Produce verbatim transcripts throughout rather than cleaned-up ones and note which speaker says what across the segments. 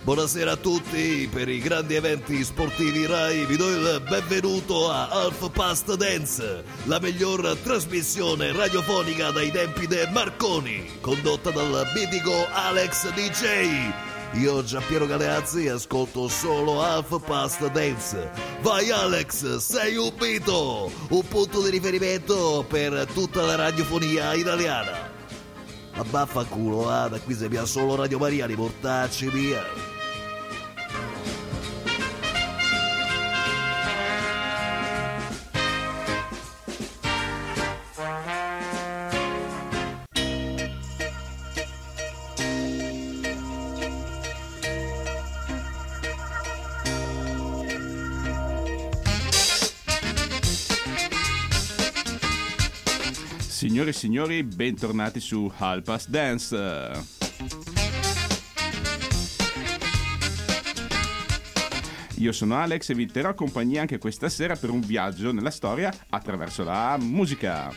Speaker 1: Buonasera a tutti, per i grandi eventi sportivi Rai vi do il benvenuto a Half Past Dance, la miglior trasmissione radiofonica dai tempi de Marconi, condotta dal mitico Alex D J. Io, Giampiero Galeazzi, ascolto solo Half Past Dance. Vai Alex, sei un mito, un punto di riferimento per tutta la radiofonia italiana. Ma vaffanculo, ah, da qui si via solo Radio Maria, di mortacci via.
Speaker 2: Signore e signori, bentornati su Half Past Dance. Io sono Alex e vi terrò compagnia anche questa sera per un viaggio nella storia attraverso la musica.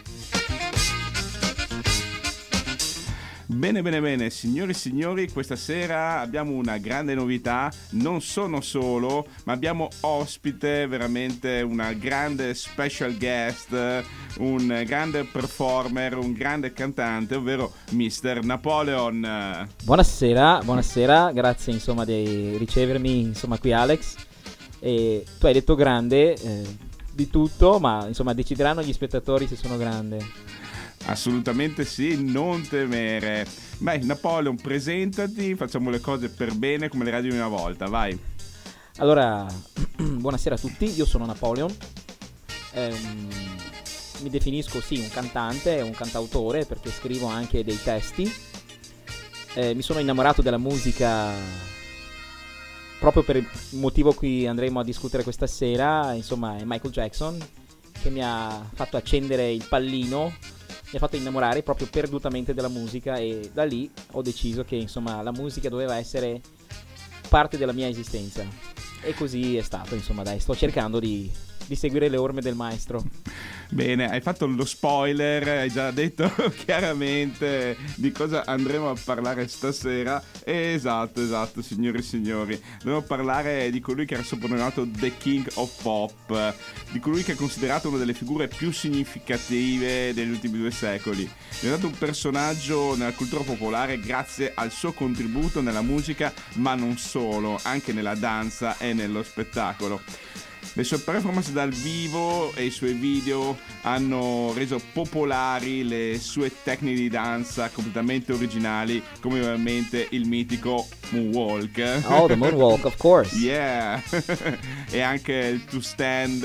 Speaker 2: Bene, bene, bene, signori e signori, questa sera abbiamo una grande novità. Non sono solo, ma abbiamo ospite veramente una grande special guest, un grande performer, un grande cantante, ovvero mister Napoleon.
Speaker 3: Buonasera, buonasera, grazie insomma di ricevermi insomma qui Alex. E tu hai detto grande eh, di tutto, ma insomma decideranno gli spettatori se sono grande.
Speaker 2: Assolutamente sì, non temere. Beh, Napoleon, presentati, facciamo le cose per bene come le radio di una volta, vai.
Speaker 3: Allora, buonasera a tutti, io sono Napoleon. Ehm, mi definisco sì un cantante, un cantautore, perché scrivo anche dei testi. Eh, mi sono innamorato della musica proprio per il motivo cui andremo a discutere questa sera. Insomma, è Michael Jackson che mi ha fatto accendere il pallino, mi ha fatto innamorare proprio perdutamente della musica, e da lì ho deciso che insomma la musica doveva essere parte della mia esistenza, e così è stato. Insomma, dai, sto cercando di, di seguire le orme del maestro.
Speaker 2: Bene, hai fatto lo spoiler, hai già detto chiaramente di cosa andremo a parlare stasera. Esatto, esatto, signori e signori, dobbiamo parlare di colui che era soprannominato The King of Pop, di colui che è considerato una delle figure più significative degli ultimi due secoli. È diventato un personaggio nella cultura popolare grazie al suo contributo nella musica, ma non solo, anche nella danza e nello spettacolo. Le sue performance dal vivo e i suoi video hanno reso popolari le sue tecniche di danza completamente originali, come ovviamente il mitico moonwalk.
Speaker 3: Oh, the moonwalk, of course.
Speaker 2: Yeah. E anche il two stand.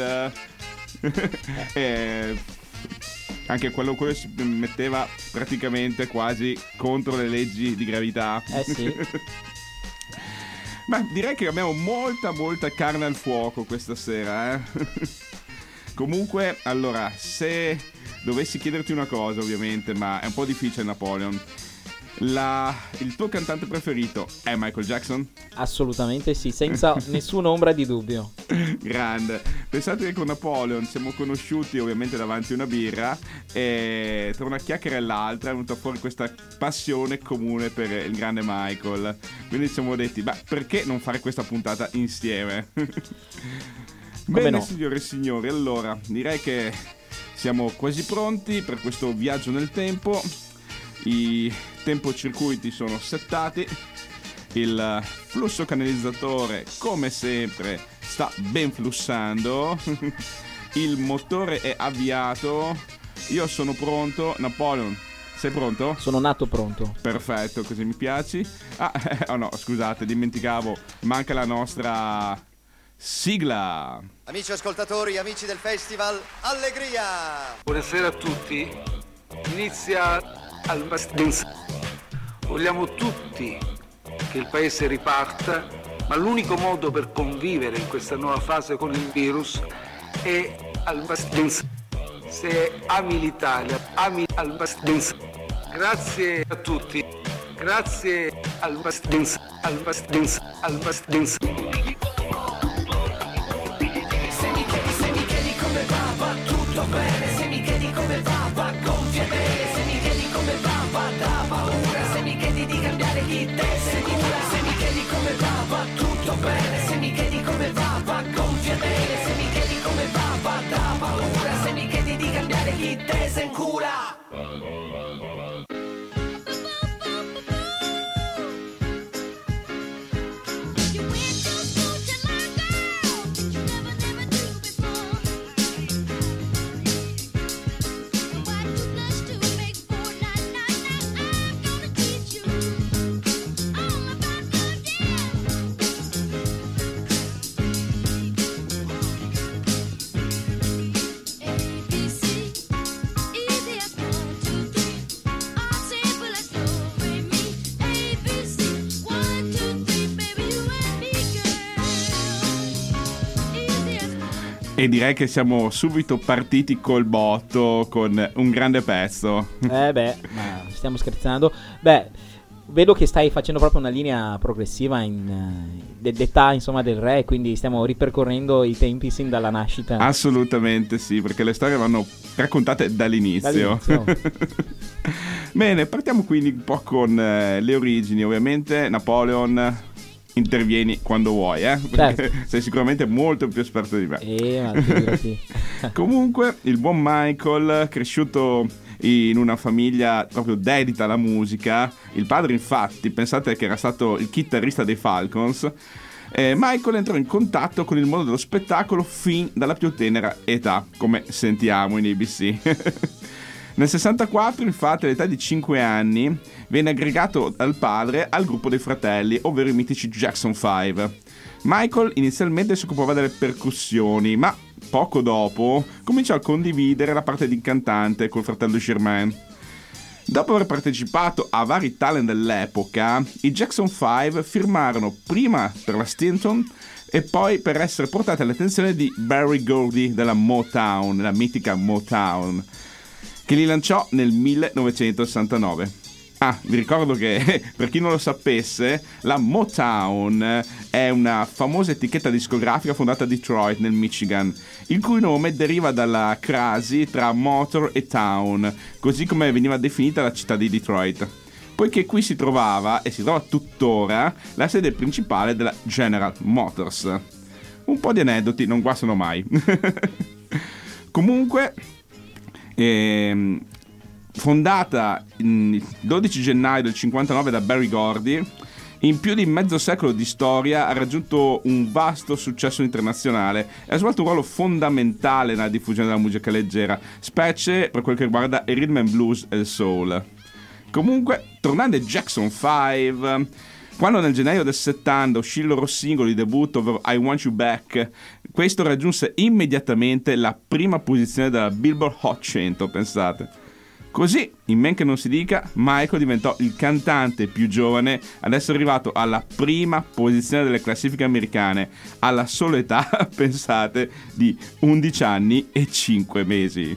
Speaker 2: E anche quello, quello si metteva praticamente quasi contro le leggi di gravità.
Speaker 3: Eh sì.
Speaker 2: Ma direi che abbiamo molta molta carne al fuoco questa sera, eh? Comunque, allora, se dovessi chiederti una cosa, ovviamente, ma è un po' difficile, Napoleon, la... il tuo cantante preferito è Michael Jackson?
Speaker 3: Assolutamente sì, senza nessuna ombra di dubbio.
Speaker 2: Grande. Pensate che con Napoleon siamo conosciuti ovviamente davanti a una birra, e tra una chiacchiera e l'altra è venuta fuori questa passione comune per il grande Michael. Quindi ci siamo detti, beh, perché non fare questa puntata insieme? Bene,
Speaker 3: no?
Speaker 2: Signore e signori, allora direi che siamo quasi pronti per questo viaggio nel tempo. I tempocircuiti sono settati, il flusso canalizzatore come sempre sta ben flussando, il motore è avviato, io sono pronto. Napoleon, sei pronto?
Speaker 3: Sono nato pronto.
Speaker 2: Perfetto, così mi piaci. Ah, oh no, scusate, dimenticavo, manca la nostra sigla.
Speaker 4: Amici ascoltatori, amici del festival, allegria!
Speaker 5: Buonasera a tutti, inizia Half Past Dance. Vogliamo tutti che il paese riparta, ma l'unico modo per convivere in questa nuova fase con il virus è Half Past Dance. Se ami l'Italia, ami Half Past Dance. Grazie a tutti, grazie Half Past Dance, Half Past Dance, Half Past Dance.
Speaker 6: Se mi chiedi, se mi chiedi come va, va tutto bene. Se mi chiedi come va, va con piacere. Se mi chiedi come va, va da paura. Se mi chiedi di cambiare chi te sei, se mi chiedi come va, va mi desencula.
Speaker 2: E direi che siamo subito partiti col botto con un grande pezzo.
Speaker 3: Eh beh, ma stiamo scherzando. Beh, vedo che stai facendo proprio una linea progressiva in, uh, d'età, insomma, del re, quindi stiamo ripercorrendo i tempi sin dalla nascita.
Speaker 2: Assolutamente sì, perché le storie vanno raccontate dall'inizio.
Speaker 3: Dall'inizio.
Speaker 2: Bene, partiamo quindi un po' con eh, le origini. Ovviamente Napoleon, intervieni quando vuoi, eh? Perché
Speaker 3: certo.
Speaker 2: sei sicuramente molto più esperto di me.
Speaker 3: Eh, ma figurati.
Speaker 2: Comunque, il buon Michael, cresciuto in una famiglia proprio dedita alla musica, il padre infatti, pensate che era stato il chitarrista dei Falcons, eh, Michael entrò in contatto con il mondo dello spettacolo fin dalla più tenera età, come sentiamo in A B C. Nel sessantaquattro, infatti, all'età di cinque anni, venne aggregato dal padre al gruppo dei fratelli, ovvero i mitici Jackson cinque. Michael inizialmente si occupava delle percussioni, ma poco dopo cominciò a condividere la parte di cantante col fratello Jermaine. Dopo aver partecipato a vari talent dell'epoca, i Jackson cinque firmarono prima per la Stinson e poi per essere portati all'attenzione di Berry Gordy della Motown, la mitica Motown, che li lanciò nel millenovecentosessantanove. Ah, vi ricordo che, per chi non lo sapesse, la Motown è una famosa etichetta discografica fondata a Detroit, nel Michigan, il cui nome deriva dalla crasi tra motor e town, così come veniva definita la città di Detroit, poiché qui si trovava, e si trova tuttora, la sede principale della General Motors. Un po' di aneddoti non guastano mai. Comunque, ehm, fondata il dodici gennaio del cinquantanove da Berry Gordy, in più di mezzo secolo di storia ha raggiunto un vasto successo internazionale e ha svolto un ruolo fondamentale nella diffusione della musica leggera, specie per quel che riguarda il rhythm and blues e il soul. Comunque, tornando ai Jackson cinque, quando nel gennaio del settanta uscì il loro singolo di debutto, ovvero I Want You Back, questo raggiunse immediatamente la prima posizione della Billboard Hot cento, pensate. Così, in men che non si dica, Michael diventò il cantante più giovane ad essere arrivato alla prima posizione delle classifiche americane, alla sola età, pensate, di undici anni e cinque mesi.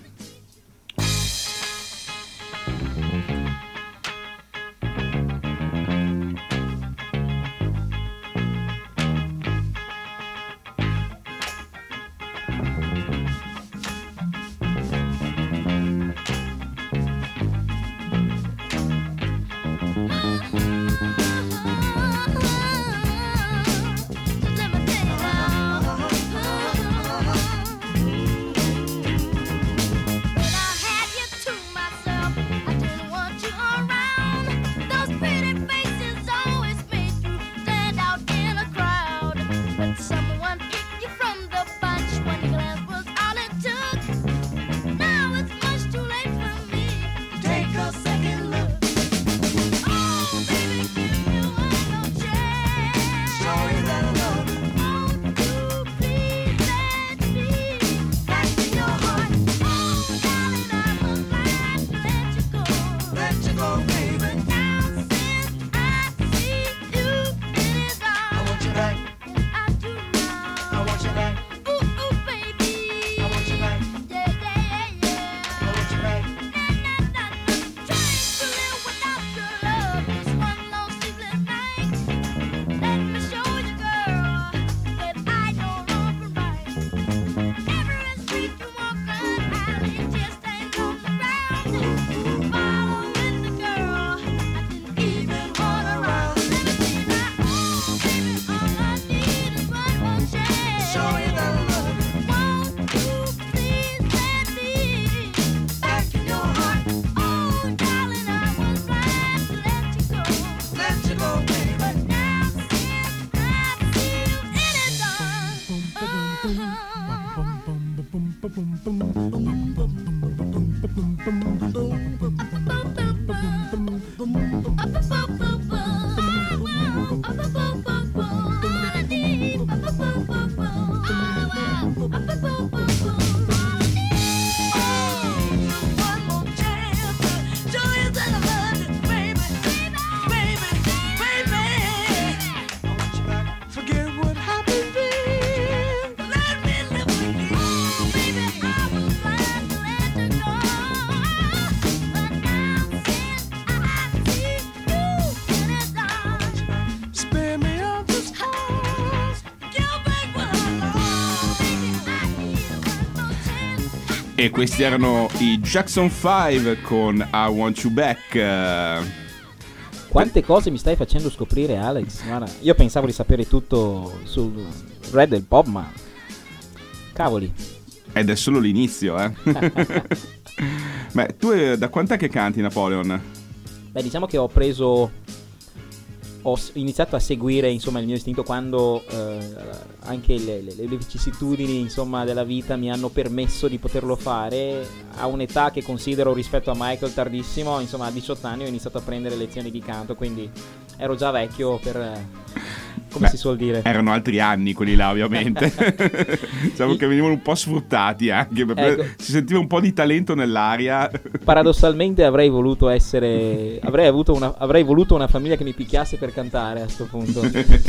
Speaker 2: E questi erano i Jackson five con I Want You Back.
Speaker 3: Quante cose mi stai facendo scoprire, Alex? Guarda, io pensavo di sapere tutto sul Red del pop, ma cavoli.
Speaker 2: Ed è solo l'inizio, eh. Beh, tu eh, da quant'è che canti Napoleon?
Speaker 3: Beh, diciamo che ho preso... ho iniziato a seguire, insomma, il mio istinto quando eh, anche le, le, le vicissitudini, insomma, della vita mi hanno permesso di poterlo fare a un'età che considero rispetto a Michael tardissimo. Insomma, a diciotto anni ho iniziato a prendere lezioni di canto, quindi ero già vecchio per... come
Speaker 2: Beh,
Speaker 3: si suol dire.
Speaker 2: Erano altri anni quelli là, ovviamente. Diciamo che venivano un po' sfruttati anche, perché ecco, si sentiva un po' di talento nell'aria.
Speaker 3: Paradossalmente avrei voluto essere avrei avuto una avrei voluto una famiglia che mi picchiasse per cantare a sto punto.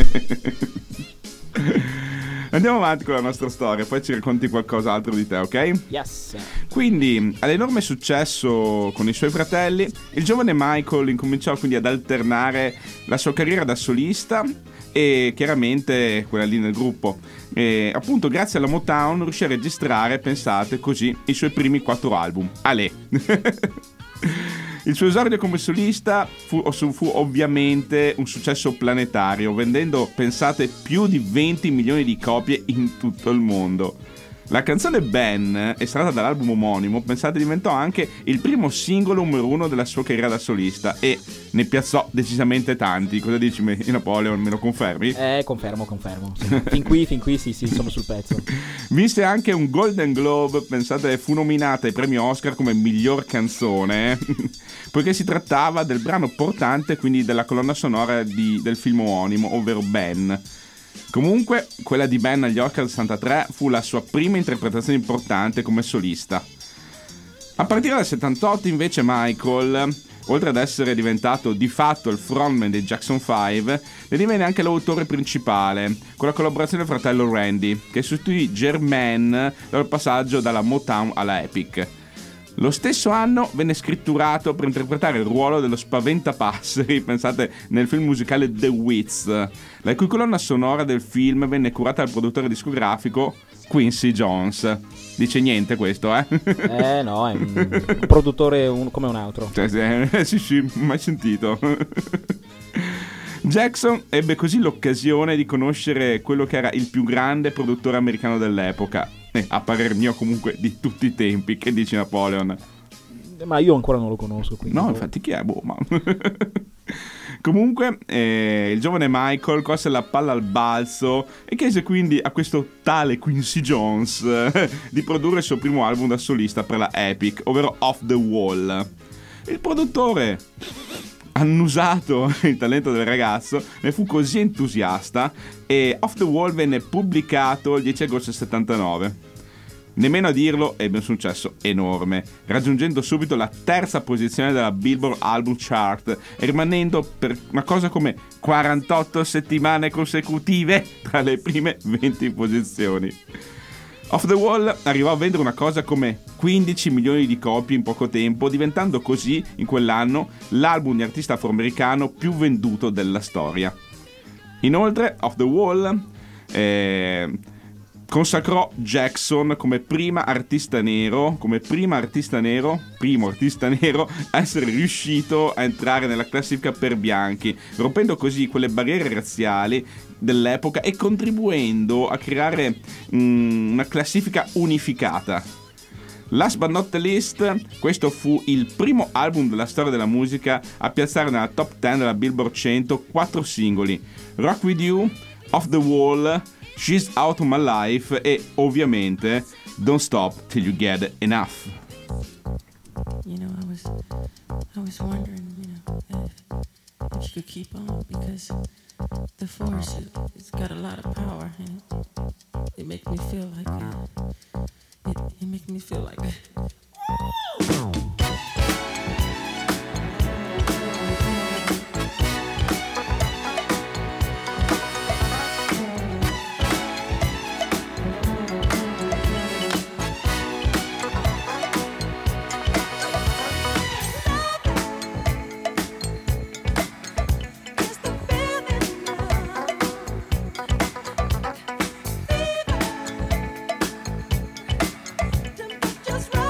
Speaker 2: Andiamo avanti con la nostra storia, poi ci racconti qualcos'altro di te, ok?
Speaker 3: Yes.
Speaker 2: Quindi, all'enorme successo con i suoi fratelli, il giovane Michael incominciò quindi ad alternare la sua carriera da solista e chiaramente quella lì nel gruppo. E appunto grazie alla Motown riuscì a registrare, pensate così, i suoi primi quattro album. Ale. Il suo esordio come solista fu, fu ovviamente un successo planetario, vendendo, pensate, più di venti milioni di copie in tutto il mondo. La canzone Ben, estratta dall'album omonimo, pensate, diventò anche il primo singolo numero uno della sua carriera da solista e ne piazzò decisamente tanti. Cosa dici, Napoleon? Me lo confermi?
Speaker 3: Eh, confermo, confermo. Sì. Fin qui, fin qui sì, sì, sono sul pezzo.
Speaker 2: Vinse anche un Golden Globe, pensate, fu nominata ai premi Oscar come miglior canzone, poiché si trattava del brano portante, quindi della colonna sonora di, del film omonimo, ovvero Ben. Comunque, quella di Ben agli Oscar del sessantatré fu la sua prima interpretazione importante come solista. A partire dal settantotto, invece, Michael, oltre ad essere diventato di fatto il frontman dei Jackson five, ne divenne anche l'autore principale, con la collaborazione del fratello Randy, che sostituì Jermaine dal passaggio dalla Motown alla Epic. Lo stesso anno venne scritturato per interpretare il ruolo dello spaventapasseri, pensate, nel film musicale The Wiz, la cui colonna sonora del film venne curata dal produttore discografico Quincy Jones. Dice niente questo, eh?
Speaker 3: Eh no, è un, un produttore un, come un altro.
Speaker 2: Cioè, sì, sì, mai sentito. Jackson ebbe così l'occasione di conoscere quello che era il più grande produttore americano dell'epoca, eh, a parer mio comunque di tutti i tempi. Che dici, Napoleon?
Speaker 3: Ma io ancora non lo conosco, quindi
Speaker 2: no, infatti chi è? Boh, ma... Comunque eh, il giovane Michael colse la palla al balzo e chiese quindi a questo tale Quincy Jones eh, di produrre il suo primo album da solista per la Epic, ovvero Off the Wall. Il produttore, annusato il talento del ragazzo, ne fu così entusiasta e Off the Wall venne pubblicato il dieci agosto del settantanove. Nemmeno a dirlo, ebbe un successo enorme, raggiungendo subito la terza posizione della Billboard Album Chart e rimanendo per una cosa come quarantotto settimane consecutive tra le prime venti posizioni. Off the Wall arrivò a vendere una cosa come quindici milioni di copie in poco tempo, diventando così in quell'anno l'album di artista afroamericano più venduto della storia. Inoltre Off the Wall eh, consacrò Jackson come prima artista nero, come prima artista nero, primo artista nero a essere riuscito a entrare nella classifica per bianchi, rompendo così quelle barriere razziali dell'epoca e contribuendo a creare mm, una classifica unificata. Last but not the least, questo fu il primo album della storia della musica a piazzare nella top dieci della Billboard cento quattro singoli: Rock With You, Off the Wall, She's Out of My Life e ovviamente Don't Stop Till You Get Enough.
Speaker 7: You know, I was, I was wondering, you know, if, if you could keep on, because the force, it, it's got a lot of power, and it, it makes me feel like, uh, it, it makes me feel like.
Speaker 6: Just right.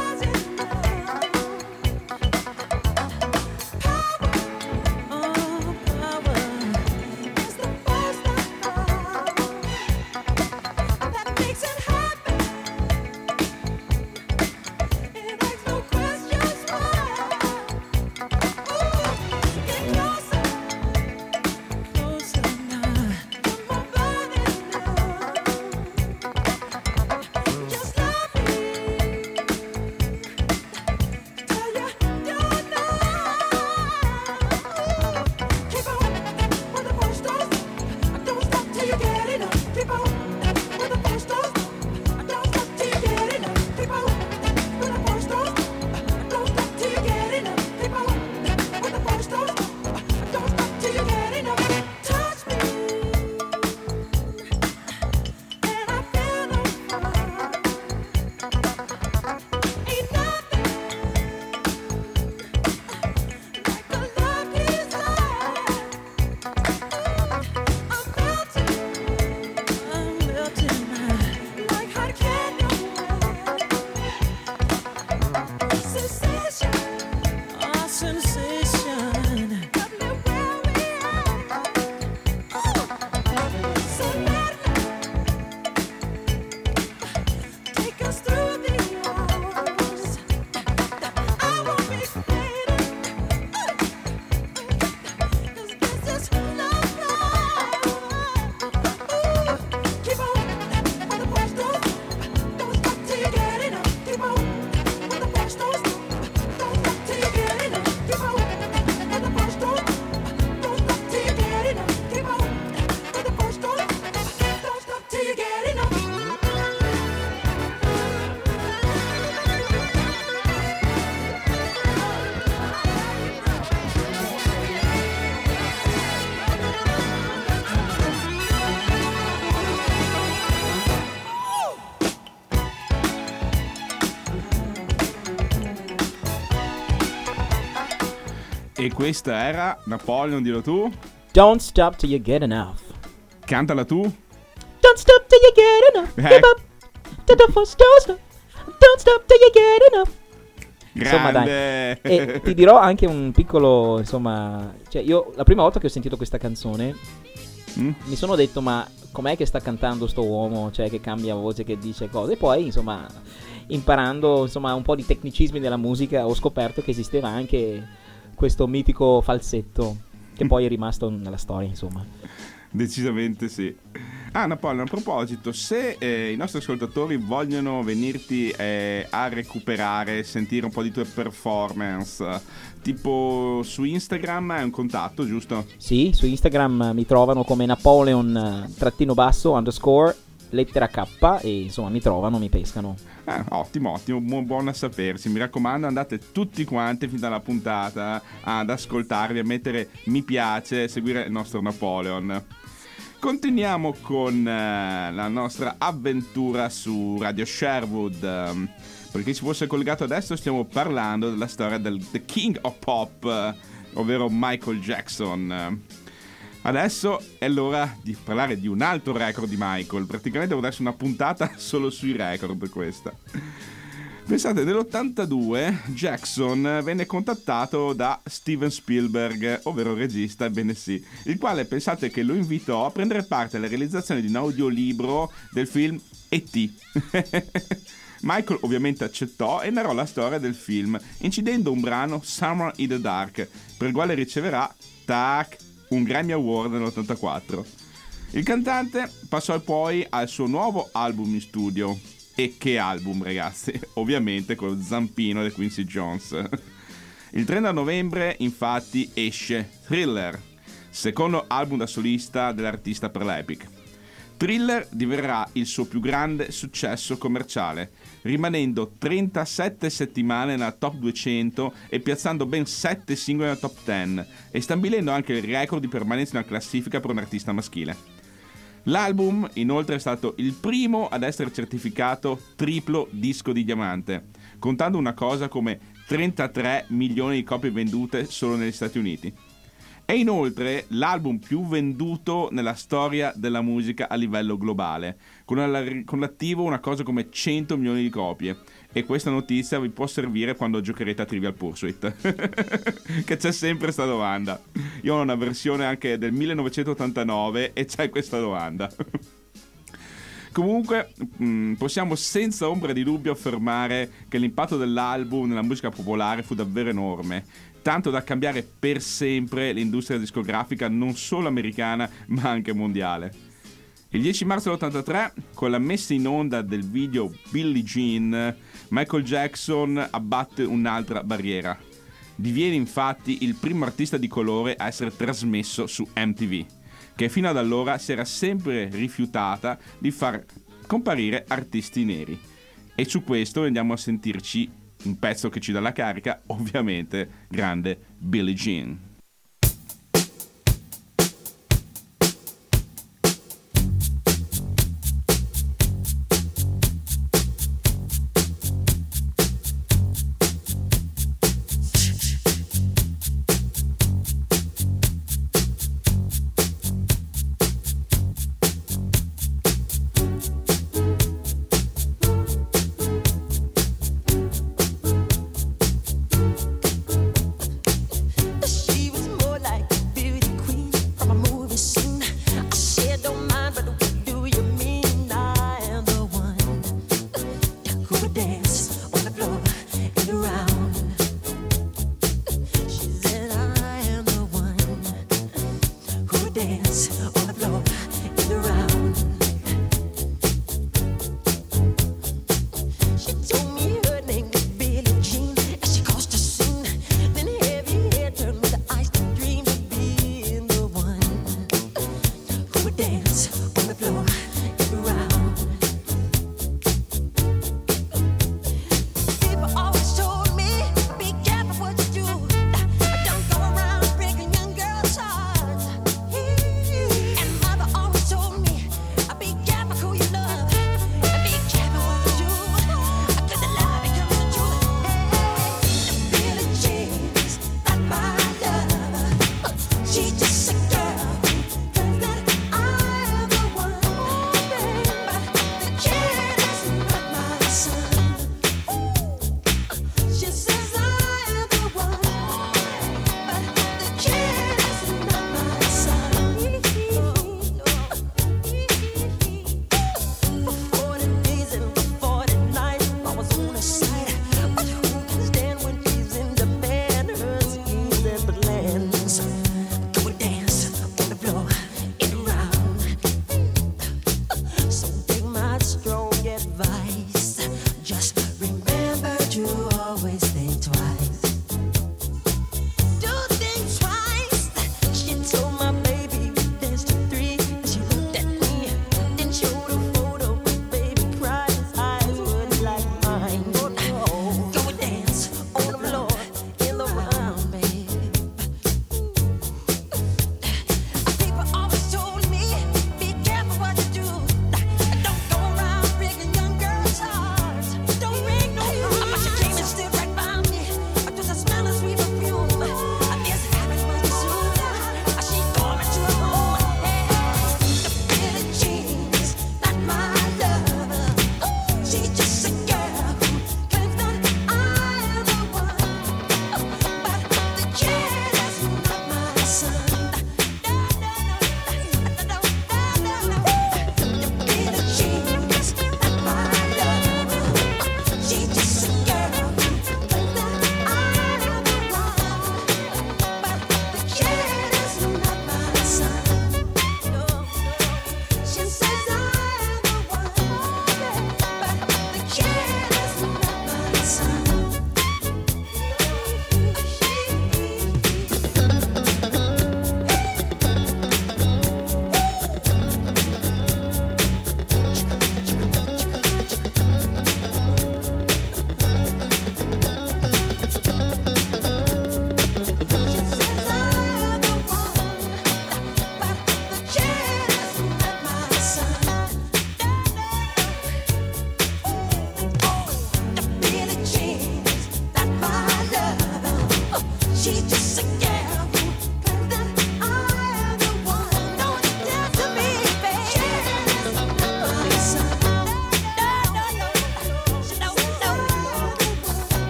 Speaker 2: E questa era Napoleon, dillo tu.
Speaker 3: Don't stop till you get enough.
Speaker 2: Cantala tu.
Speaker 3: Don't stop till you get enough.
Speaker 2: Eh.
Speaker 3: Give up to the first don't Don't stop till you get enough. Insomma,
Speaker 2: Grande.
Speaker 3: dai. E ti dirò anche un piccolo, insomma, cioè io la prima volta che ho sentito questa canzone
Speaker 2: Mm?
Speaker 3: mi sono detto ma com'è che sta cantando sto uomo, cioè che cambia voce, che dice cose, e poi insomma imparando insomma un po' di tecnicismi della musica ho scoperto che esisteva anche questo mitico falsetto che poi è rimasto nella storia, insomma.
Speaker 2: Decisamente sì. Ah, Napoleon, a proposito, se eh, i nostri ascoltatori vogliono venirti eh, a recuperare, sentire un po' di tue performance, tipo su Instagram è un contatto, giusto?
Speaker 3: Sì, su Instagram mi trovano come Napoleon trattino basso underscore lettera K e insomma mi trovano, mi pescano.
Speaker 2: Eh, ottimo, ottimo, bu- buono a sapersi. Mi raccomando, andate tutti quanti fin dalla puntata ad ascoltarvi, a mettere mi piace, a seguire il nostro Napoleon. Continuiamo con eh, la nostra avventura su Radio Sherwood. Um, per chi si fosse collegato adesso, stiamo parlando della storia del The King of Pop, eh, ovvero Michael Jackson. Adesso è l'ora di parlare di un altro record di Michael. Praticamente devo darsi una puntata solo sui record questa. Pensate, nell'ottantadue Jackson venne contattato da Steven Spielberg, ovvero il regista, ebbene sì, il quale pensate che lo invitò a prendere parte alla realizzazione di un audiolibro del film E T Michael ovviamente accettò e narrò la storia del film, incidendo un brano, Summer in the Dark, per il quale riceverà, tac, un Grammy Award nell'ottantaquattro. Il cantante passò poi al suo nuovo album in studio. E che album, ragazzi! Ovviamente con lo zampino di Quincy Jones. Il trenta novembre, infatti, esce Thriller, secondo album da solista dell'artista per l'Epic. Thriller diverrà il suo più grande successo commerciale, rimanendo trentasette settimane nella top duecento e piazzando ben sette singoli nella top dieci e stabilendo anche il record di permanenza nella classifica per un artista maschile. L'album, inoltre, è stato il primo ad essere certificato triplo disco di diamante, contando una cosa come trentatré milioni di copie vendute solo negli Stati Uniti. È inoltre l'album più venduto nella storia della musica a livello globale, con, alla, con l'attivo una cosa come cento milioni di copie. E questa notizia vi può servire quando giocherete a Trivial Pursuit, che c'è sempre sta domanda. Io ho una versione anche del millenovecentottantanove e c'è questa domanda. Comunque mh, possiamo senza ombra di dubbio affermare che l'impatto dell'album nella musica popolare fu davvero enorme, tanto da cambiare per sempre l'industria discografica non solo americana ma anche mondiale. Il dieci marzo dell'ottantatré, con la messa in onda del video Billie Jean, Michael Jackson abbatte un'altra barriera. Diviene infatti il primo artista di colore a essere trasmesso su M T V, che fino ad allora si era sempre rifiutata di far comparire artisti neri. E su questo andiamo a sentirci un pezzo che ci dà la carica, ovviamente grande Billie Jean.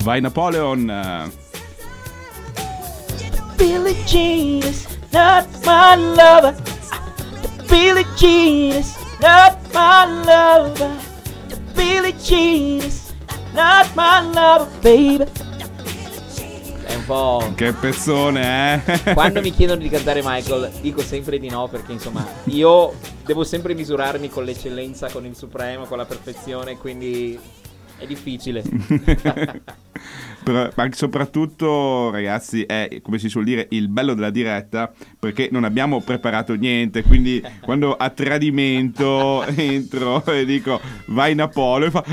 Speaker 2: Vai Napoleon.
Speaker 3: Billie Jean is not my lover. Billie Jean is not my lover. Billie Jean is not my lover, baby. È un po'...
Speaker 2: Che pezzone, eh?
Speaker 3: Quando mi chiedono di cantare Michael, dico sempre di no, perché insomma io devo sempre misurarmi con l'eccellenza, con il supremo, con la perfezione, quindi è difficile.
Speaker 2: Però, ma soprattutto, ragazzi, è, come si suol dire, il bello della diretta, perché non abbiamo preparato niente, quindi quando a tradimento entro e dico vai Napoleon, fa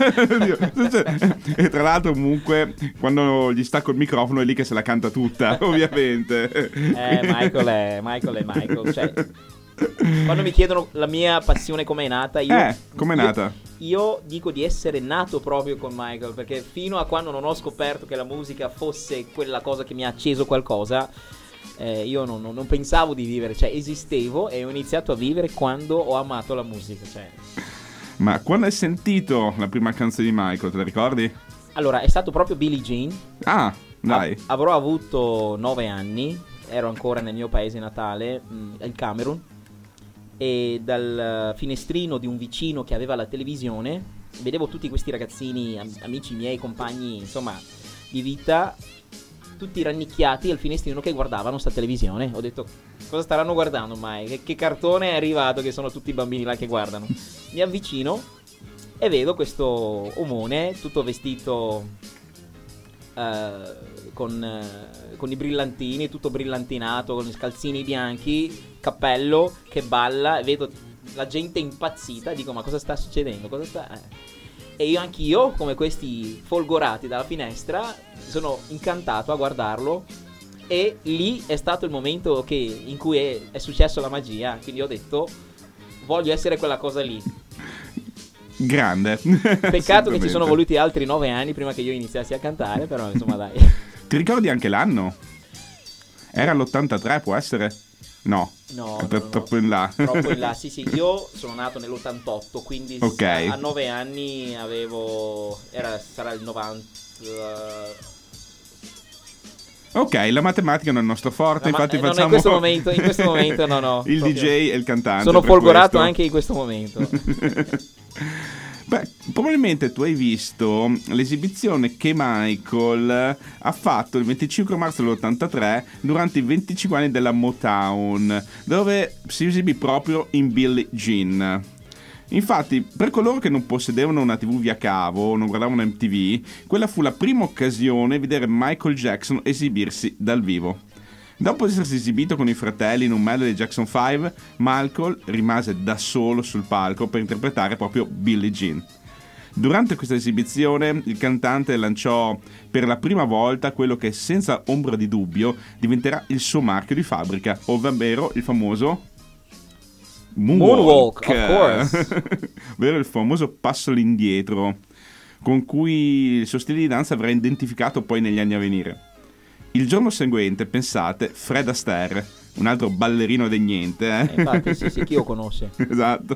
Speaker 2: e tra l'altro comunque quando gli stacco il microfono è lì che se la canta tutta, ovviamente.
Speaker 3: Eh, Michael è Michael è Michael, cioè quando mi chiedono la mia passione come è nata, io
Speaker 2: Eh, com'è nata?
Speaker 3: Io, io dico di essere nato proprio con Michael, perché fino a quando non ho scoperto che la musica fosse quella cosa che mi ha acceso qualcosa, eh, io non, non, non pensavo di vivere, cioè esistevo e ho iniziato a vivere quando ho amato la musica, cioè.
Speaker 2: Ma quando hai sentito la prima canzone di Michael, te la ricordi?
Speaker 3: Allora, è stato proprio Billie Jean.
Speaker 2: Ah, dai.
Speaker 3: A- avrò avuto nove anni, ero ancora nel mio paese natale, mh, il Camerun. E dal finestrino di un vicino che aveva la televisione vedevo tutti questi ragazzini, am- amici miei, compagni, insomma, di vita, tutti rannicchiati al finestrino che guardavano sta televisione. Ho detto, cosa staranno guardando mai? Che, che cartone è arrivato che sono tutti i bambini là che guardano? Mi avvicino e vedo questo omone tutto vestito uh, con, uh, con i brillantini, tutto brillantinato, con i scalzini bianchi, cappello, che balla, e vedo la gente impazzita, dico ma cosa sta succedendo? Cosa sta... Eh. E io anch'io, come questi folgorati dalla finestra, sono incantato a guardarlo, e lì è stato il momento che, in cui è, è successo la magia, quindi ho detto voglio essere quella cosa lì.
Speaker 2: Grande.
Speaker 3: Peccato che ci sono voluti altri nove anni prima che io iniziassi a cantare, però insomma dai.
Speaker 2: Ti ricordi anche l'anno? Era l'ottantatré, può essere? No,
Speaker 3: No,
Speaker 2: è
Speaker 3: no,
Speaker 2: per-
Speaker 3: no,
Speaker 2: troppo in là.
Speaker 3: Troppo in là, sì sì, io sono nato nell'ottantotto, quindi
Speaker 2: Ok.
Speaker 3: a nove anni avevo, era, sarà il novanta...
Speaker 2: Ok, la matematica non è il nostro forte,
Speaker 3: No, ma-
Speaker 2: infatti
Speaker 3: eh, non
Speaker 2: facciamo...
Speaker 3: in questo momento, in questo momento no, no.
Speaker 2: Il
Speaker 3: proprio.
Speaker 2: D J e il cantante.
Speaker 3: Sono
Speaker 2: per
Speaker 3: folgorato
Speaker 2: questo.
Speaker 3: anche in questo momento.
Speaker 2: Beh, probabilmente tu hai visto l'esibizione che Michael ha fatto il venticinque marzo dell'ottantatré durante i venticinque anni della Motown, dove si esibì proprio in Billie Jean. Infatti, per coloro che non possedevano una tivù via cavo o non guardavano M T V, quella fu la prima occasione di vedere Michael Jackson esibirsi dal vivo. Dopo essersi esibito con i fratelli in un medley Jackson cinque, Michael rimase da solo sul palco per interpretare proprio Billie Jean. Durante questa esibizione il cantante lanciò per la prima volta quello che senza ombra di dubbio diventerà il suo marchio di fabbrica, ovvero il famoso Moonwalk,
Speaker 3: Moonwalk, of course.
Speaker 2: ovvero il famoso passo all'indietro, con cui il suo stile di danza verrà identificato poi negli anni a venire. Il giorno seguente, pensate, Fred Astaire, un altro ballerino del niente, eh?
Speaker 3: Eh, infatti sì sì, chi lo conosce?
Speaker 2: Esatto.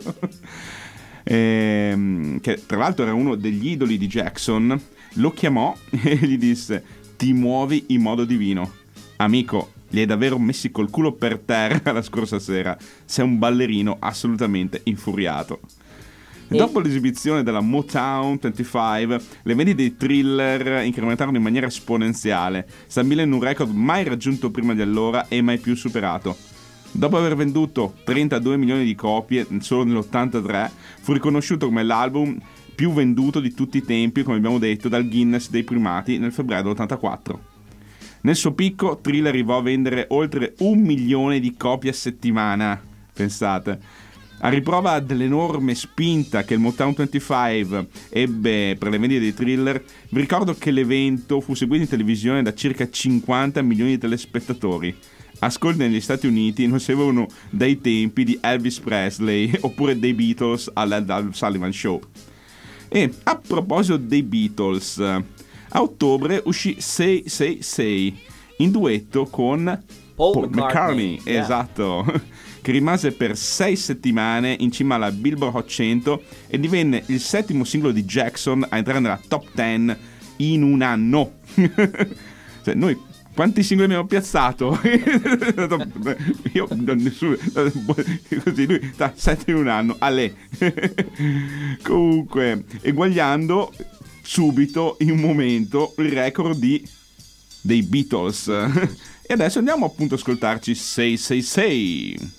Speaker 2: Ehm, che tra l'altro era uno degli idoli di Jackson, lo chiamò e gli disse: ti muovi in modo divino. Amico, li hai davvero messi col culo per terra la scorsa sera. Sei un ballerino assolutamente infuriato.
Speaker 3: E...
Speaker 2: Dopo l'esibizione della Motown venticinque, le vendite dei Thriller incrementarono in maniera esponenziale, stabilendo un record mai raggiunto prima di allora e mai più superato. Dopo aver venduto trentadue milioni di copie solo nell'ottantatré, fu riconosciuto come l'album più venduto di tutti i tempi, come abbiamo detto, dal Guinness dei primati nel febbraio dell'ottantaquattro. Nel suo picco, Thriller arrivò a vendere oltre un milione di copie a settimana, pensate. A riprova dell'enorme spinta che il Motown venticinque ebbe per le vendite dei Thriller, vi ricordo che l'evento fu seguito in televisione da circa cinquanta milioni di telespettatori. Ascolti negli Stati Uniti non si avevano dai tempi di Elvis Presley oppure dei Beatles all'Ed Sullivan Show. E a proposito dei Beatles, a ottobre uscì sei sei sei in duetto con
Speaker 3: Paul,
Speaker 2: Paul McCartney,
Speaker 3: McCartney, yeah.
Speaker 2: esatto, che rimase per sei settimane in cima alla Billboard Hot cento e divenne il settimo singolo di Jackson a entrare nella top dieci in un anno. Cioè, noi quanti singoli abbiamo piazzato? Io non nessuno, così lui sta sette in un anno, alle. Comunque, eguagliando subito in un momento il record di dei Beatles. E adesso andiamo appunto a ascoltarci sei sei sei.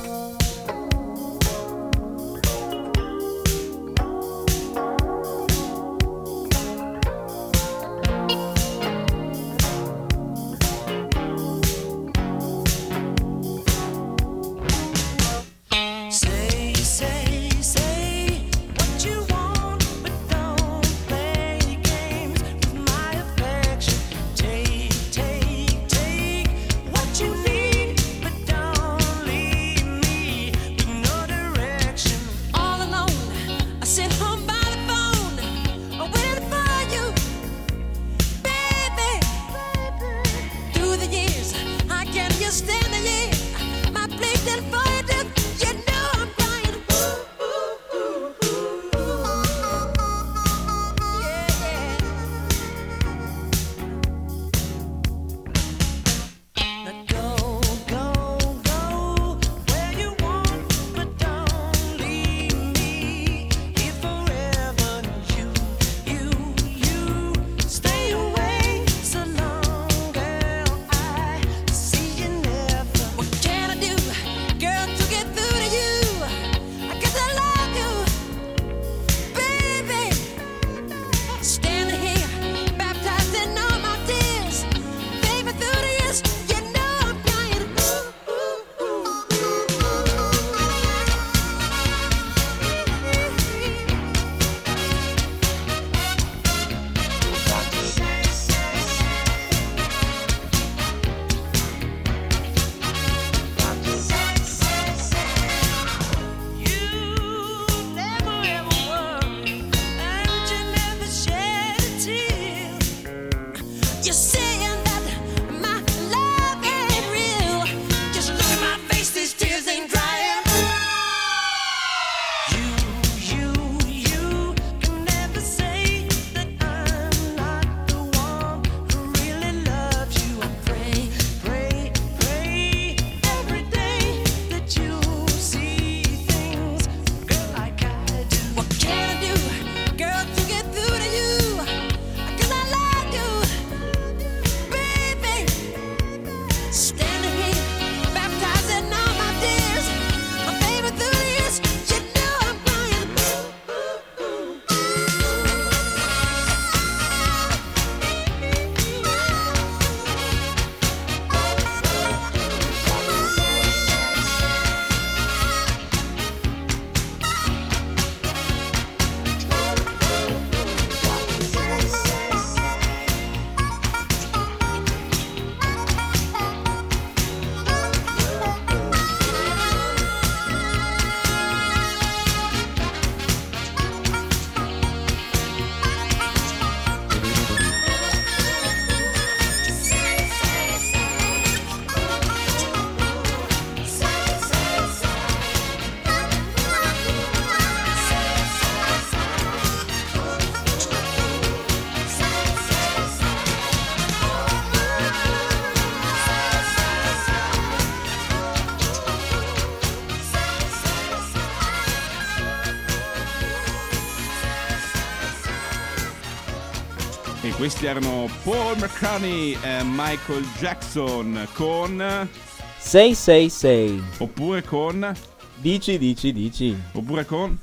Speaker 2: E questi erano Paul McCartney e Michael Jackson con
Speaker 3: sei sei sei.
Speaker 2: Oppure con
Speaker 3: Dici, dici, dici.
Speaker 2: Oppure con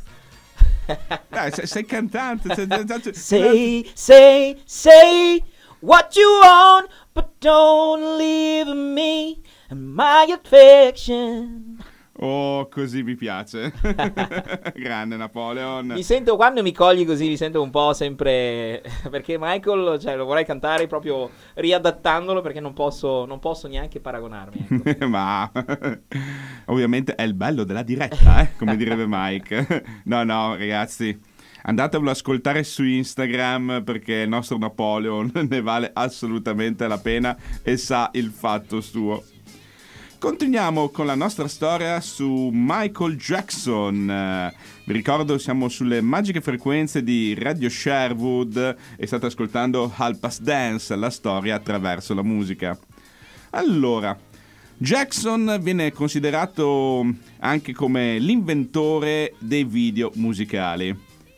Speaker 2: Dai, sei, sei cantante. Sei,
Speaker 3: say, say, say what you want, but don't leave me and my affection.
Speaker 2: Oh, così mi piace. Grande Napoleon.
Speaker 3: Mi sento, quando mi cogli così, mi sento un po' sempre... Perché Michael, cioè, lo vorrei cantare proprio riadattandolo, perché non posso, non posso neanche paragonarmi. Ecco.
Speaker 2: Ma ovviamente è il bello della diretta, eh? Come direbbe Mike. No, no, ragazzi, andatevelo ad ascoltare su Instagram, perché il nostro Napoleon ne vale assolutamente la pena e sa il fatto suo. Continuiamo con la nostra storia su Michael Jackson. Eh, vi ricordo, siamo sulle magiche frequenze di Radio Sherwood e state ascoltando Half Past Dance, la storia attraverso la musica. Allora, Jackson viene considerato anche come l'inventore dei video musicali.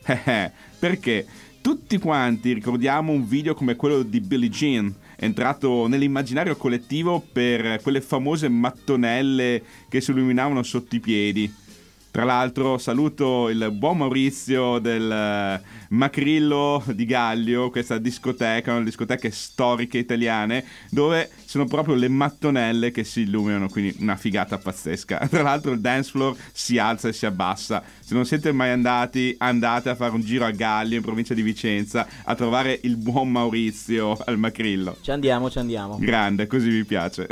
Speaker 2: Perché tutti quanti ricordiamo un video come quello di Billie Jean, entrato nell'immaginario collettivo per quelle famose mattonelle che si illuminavano sotto i piedi. Tra l'altro saluto il buon Maurizio del Macrillo di Gallio, questa discoteca, una discoteche storiche italiane, dove sono proprio le mattonelle che si illuminano, quindi una figata pazzesca. Tra l'altro il dance floor si alza e si abbassa. Se non siete mai andati, andate a fare un giro a Gallio, in provincia di Vicenza, a trovare il buon Maurizio al Macrillo.
Speaker 3: Ci andiamo, ci andiamo.
Speaker 2: Grande, così mi piace.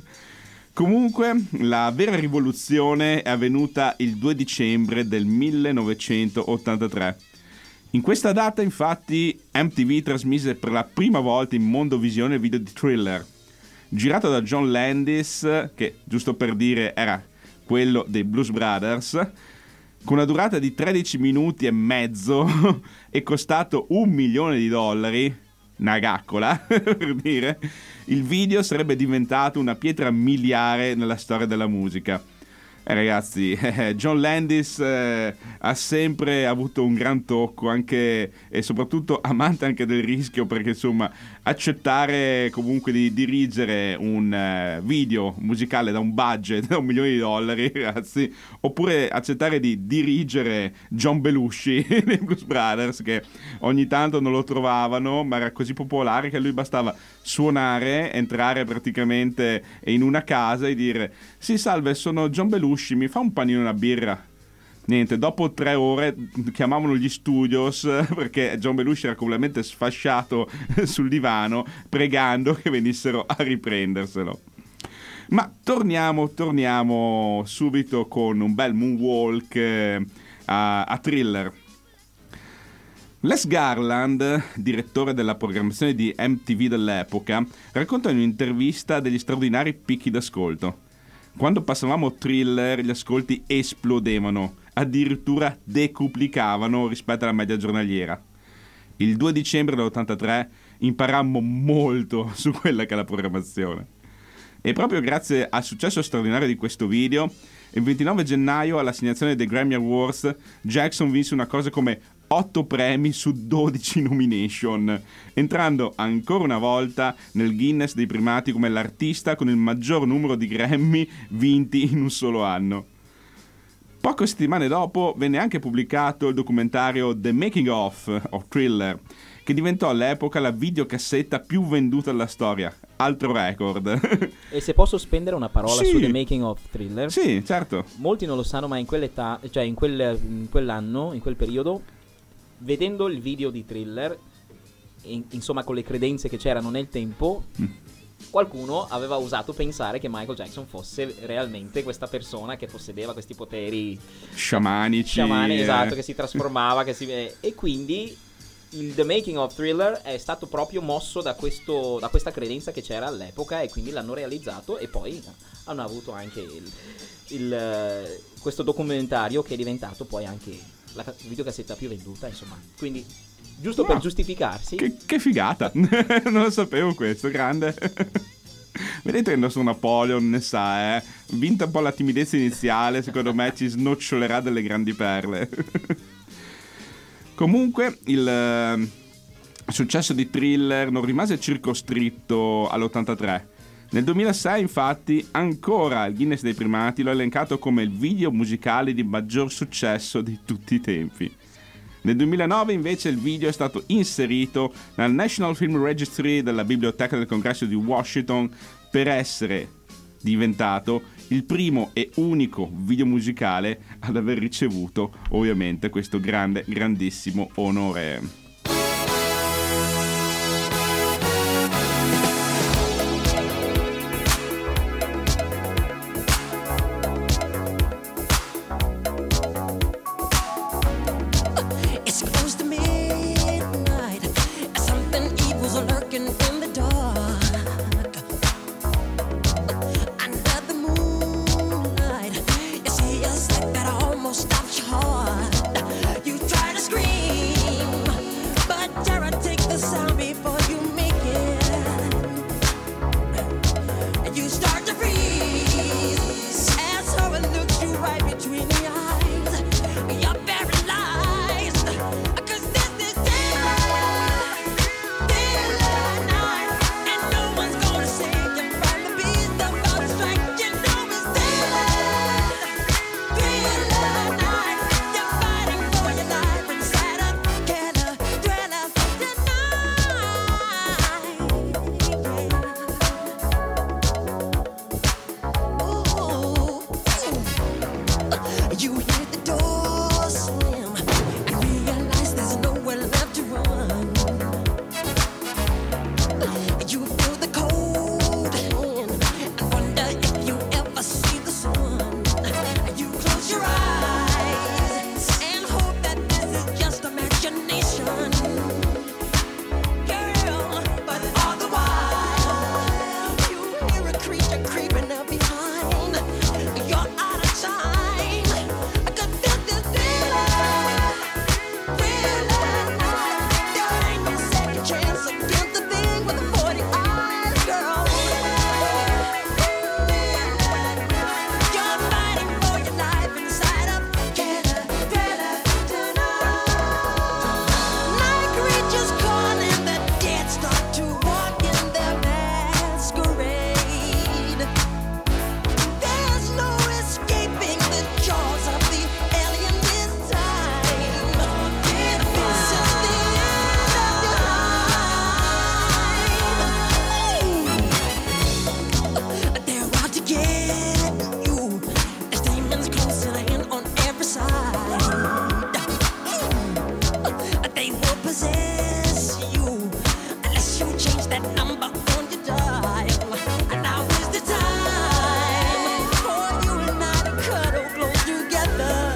Speaker 2: Comunque, la vera rivoluzione è avvenuta il due dicembre del millenovecentottantatré. In questa data, infatti, M T V trasmise per la prima volta in mondovisione il video di Thriller, girato da John Landis, che, giusto per dire, era quello dei Blues Brothers, con una durata di tredici minuti e mezzo e costato un milione di dollari, una gaccola, per dire. Il video sarebbe diventato una pietra miliare nella storia della musica. Eh ragazzi, eh, John Landis eh, ha sempre avuto un gran tocco, anche e soprattutto amante anche del rischio, perché insomma accettare comunque di dirigere un eh, video musicale da un budget da un milione di dollari, ragazzi, oppure accettare di dirigere John Belushi dei Blues Brothers, che ogni tanto non lo trovavano, ma era così popolare che a lui bastava suonare, entrare praticamente in una casa e dire: sì, salve, sono John Belushi, mi fa un panino e una birra? Niente, dopo tre ore chiamavano gli studios, perché John Belushi era completamente sfasciato sul divano, pregando che venissero a riprenderselo. Ma torniamo, torniamo subito con un bel moonwalk eh, a, a Thriller. Les Garland, direttore della programmazione di M T V dell'epoca, racconta in un'intervista degli straordinari picchi d'ascolto. Quando passavamo Thriller, gli ascolti esplodevano, addirittura decuplicavano rispetto alla media giornaliera. Il due dicembre dell'ottantatré imparammo molto su quella che è la programmazione. E proprio grazie al successo straordinario di questo video, il ventinove gennaio, all'assegnazione dei Grammy Awards, Jackson vinse una cosa come otto premi su dodici nomination, entrando ancora una volta nel Guinness dei primati come l'artista con il maggior numero di Grammy vinti in un solo anno. Poche settimane dopo venne anche pubblicato il documentario The Making of of Thriller, che diventò all'epoca la videocassetta più venduta della storia. Altro record.
Speaker 3: E se posso spendere una parola
Speaker 2: Sì.
Speaker 3: su The Making of Thriller?
Speaker 2: Sì, certo.
Speaker 3: Molti non lo sanno, ma in quell'età, cioè in, quel, in quell'anno, in quel periodo, vedendo il video di Thriller, in, insomma con le credenze che c'erano nel tempo, mm. qualcuno aveva osato pensare che Michael Jackson fosse realmente questa persona che possedeva questi poteri
Speaker 2: sciamanici.
Speaker 3: Sciamani,
Speaker 2: eh.
Speaker 3: esatto, che si trasformava, che si, eh, e quindi il The Making of Thriller è stato proprio mosso da, questo, da questa credenza che c'era all'epoca, e quindi l'hanno realizzato, e poi hanno avuto anche il, il, questo documentario che è diventato poi anche la videocassetta più venduta, insomma. Quindi giusto no. per giustificarsi.
Speaker 2: Che, che figata. Non lo sapevo questo, grande. Vedete che il nostro Napoleon ne sa, eh. Vinta un po' la timidezza iniziale, secondo me ci snocciolerà delle grandi perle. Comunque il eh, successo di Thriller non rimase circoscritto all'ottantatré. Nel duemilasei, infatti, ancora il Guinness dei primati lo ha elencato come il video musicale di maggior successo di tutti i tempi. Nel duemilanove, invece, il video è stato inserito nel National Film Registry della Biblioteca del Congresso di Washington per essere diventato il primo e unico video musicale ad aver ricevuto, ovviamente, questo grande, grandissimo onore.
Speaker 8: Lurking in the dark under the moon.
Speaker 7: You feel the cold and wonder if you ever see the sun. You close your eyes and hope that this is just imagination. Girl, but all the while you hear a creature creeping up behind. You're out of time. I could feel this feeling, feeling. There ain't no second chance against the thing with the forty eyes, girl. You're fighting for your life inside of Thriller, Thriller tonight. Night creatures calling, the dead start to walk in their masquerade. There's no escaping the jaws of the alien this time. This is the end of your life. They're out to get you. As demons closing in on every side. They will possess you unless you change that number on your dial. And now is the time for you and I to cuddle close together.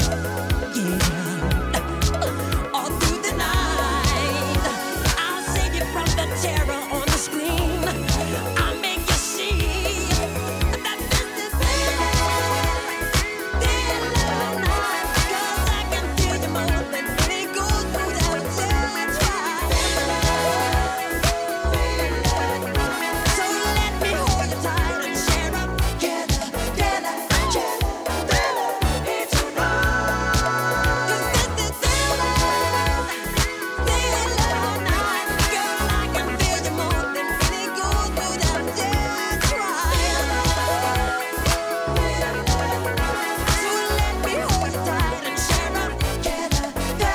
Speaker 7: Yeah, all through the night, I'll save you from the terror on the screen. I'll make you see that this is Thriller, Thriller night. 'Cause I can feel you more than when it goes through that dead time. So let me hold you tight and share up together, together, together. It's right. 'Cause this is Thriller, Thriller night. Girl, I can feel you more than when it goes through that dead trial. So let me hold you tight and share up together,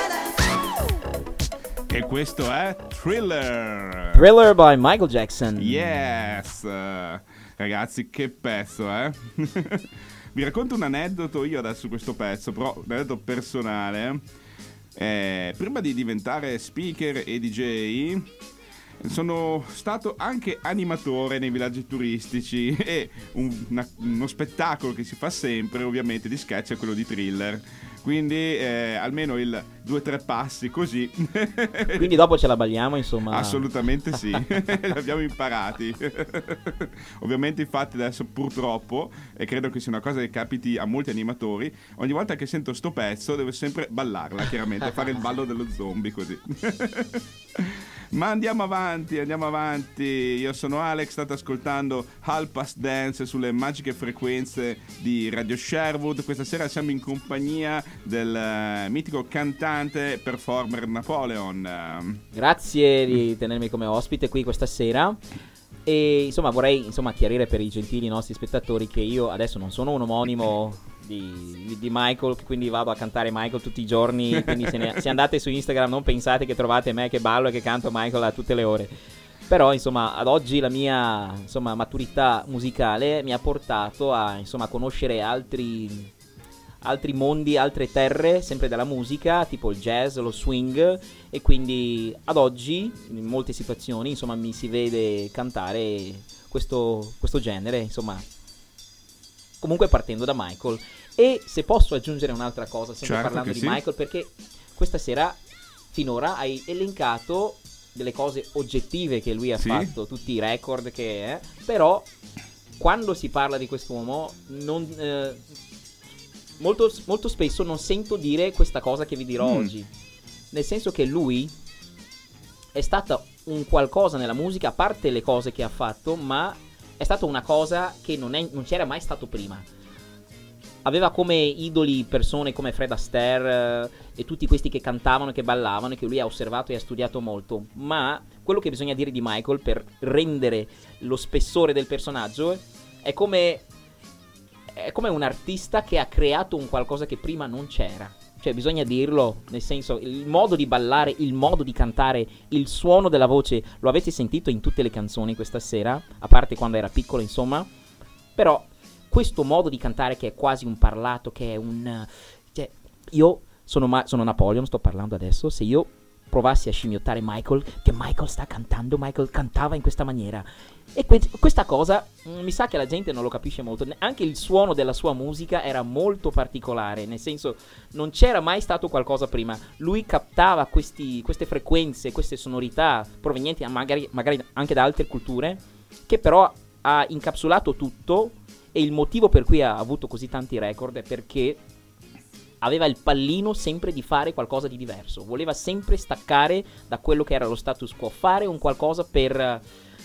Speaker 7: together.
Speaker 2: E questo è Thriller.
Speaker 3: Thriller by Michael Jackson.
Speaker 2: Yes, eh, ragazzi, che pezzo, eh? Vi racconto un aneddoto io adesso su questo pezzo, però un aneddoto personale. Eh, prima di diventare speaker e D J sono stato anche animatore nei villaggi turistici e un- una- uno spettacolo che si fa sempre ovviamente di sketch è quello di Thriller. Quindi eh, almeno il due o tre passi così.
Speaker 3: Quindi dopo ce la balliamo, insomma.
Speaker 2: Assolutamente sì, li abbiamo imparati. Ovviamente infatti adesso purtroppo, e credo che sia una cosa che capiti a molti animatori, ogni volta che sento sto pezzo devo sempre ballarla, chiaramente, fare il ballo dello zombie così. Ma andiamo avanti, andiamo avanti. Io sono Alex, state ascoltando Half Past Dance sulle magiche frequenze di Radio Sherwood. Questa sera siamo in compagnia del eh, mitico cantante e performer Napoleon.
Speaker 3: Grazie di tenermi come ospite qui questa sera. E insomma vorrei insomma chiarire per i gentili nostri spettatori che io adesso non sono un omonimo di, di Michael, quindi vado a cantare Michael tutti i giorni. Quindi se, ne, se andate su Instagram non pensate che trovate me che ballo e che canto Michael a tutte le ore. Però insomma ad oggi la mia insomma maturità musicale mi ha portato a insomma conoscere altri altri mondi, altre terre, sempre della musica, tipo il jazz, lo swing, e quindi ad oggi in molte situazioni insomma mi si vede cantare questo, questo genere, insomma comunque partendo da Michael. E se posso aggiungere un'altra cosa, sempre
Speaker 2: Certo
Speaker 3: parlando
Speaker 2: che
Speaker 3: di
Speaker 2: sì.
Speaker 3: Michael, perché questa sera finora hai elencato delle cose oggettive che lui ha
Speaker 2: Sì.
Speaker 3: fatto, tutti i record che è, però quando si parla di quest'uomo non, eh, molto, molto spesso non sento dire questa cosa che vi dirò
Speaker 2: Mm.
Speaker 3: oggi, nel senso che lui è stato un qualcosa nella musica, a parte le cose che ha fatto, ma è stata una cosa che non, è, non c'era mai stato prima. Aveva come idoli persone come Fred Astaire eh, e tutti questi che cantavano e che ballavano e che lui ha osservato e ha studiato molto. Ma quello che bisogna dire di Michael per rendere lo spessore del personaggio è come, è come un artista che ha creato un qualcosa che prima non c'era. Cioè bisogna dirlo, nel senso, il modo di ballare, il modo di cantare, il suono della voce, lo avete sentito in tutte le canzoni questa sera, a parte quando era piccolo insomma, però questo modo di cantare che è quasi un parlato, che è un... Cioè, io sono, ma- sono Napoleon, sto parlando adesso, se io provassi a scimmiottare Michael, che Michael sta cantando, Michael cantava in questa maniera. E que- questa cosa mh, mi sa che la gente non lo capisce molto. Anche il suono della sua musica era molto particolare, nel senso non c'era mai stato qualcosa prima. Lui captava questi, queste frequenze, queste sonorità provenienti magari, magari anche da altre culture, che però ha incapsulato tutto. E il motivo per cui ha avuto così tanti record è perché aveva il pallino sempre di fare qualcosa di diverso. Voleva sempre staccare da quello che era lo status quo, fare un qualcosa per,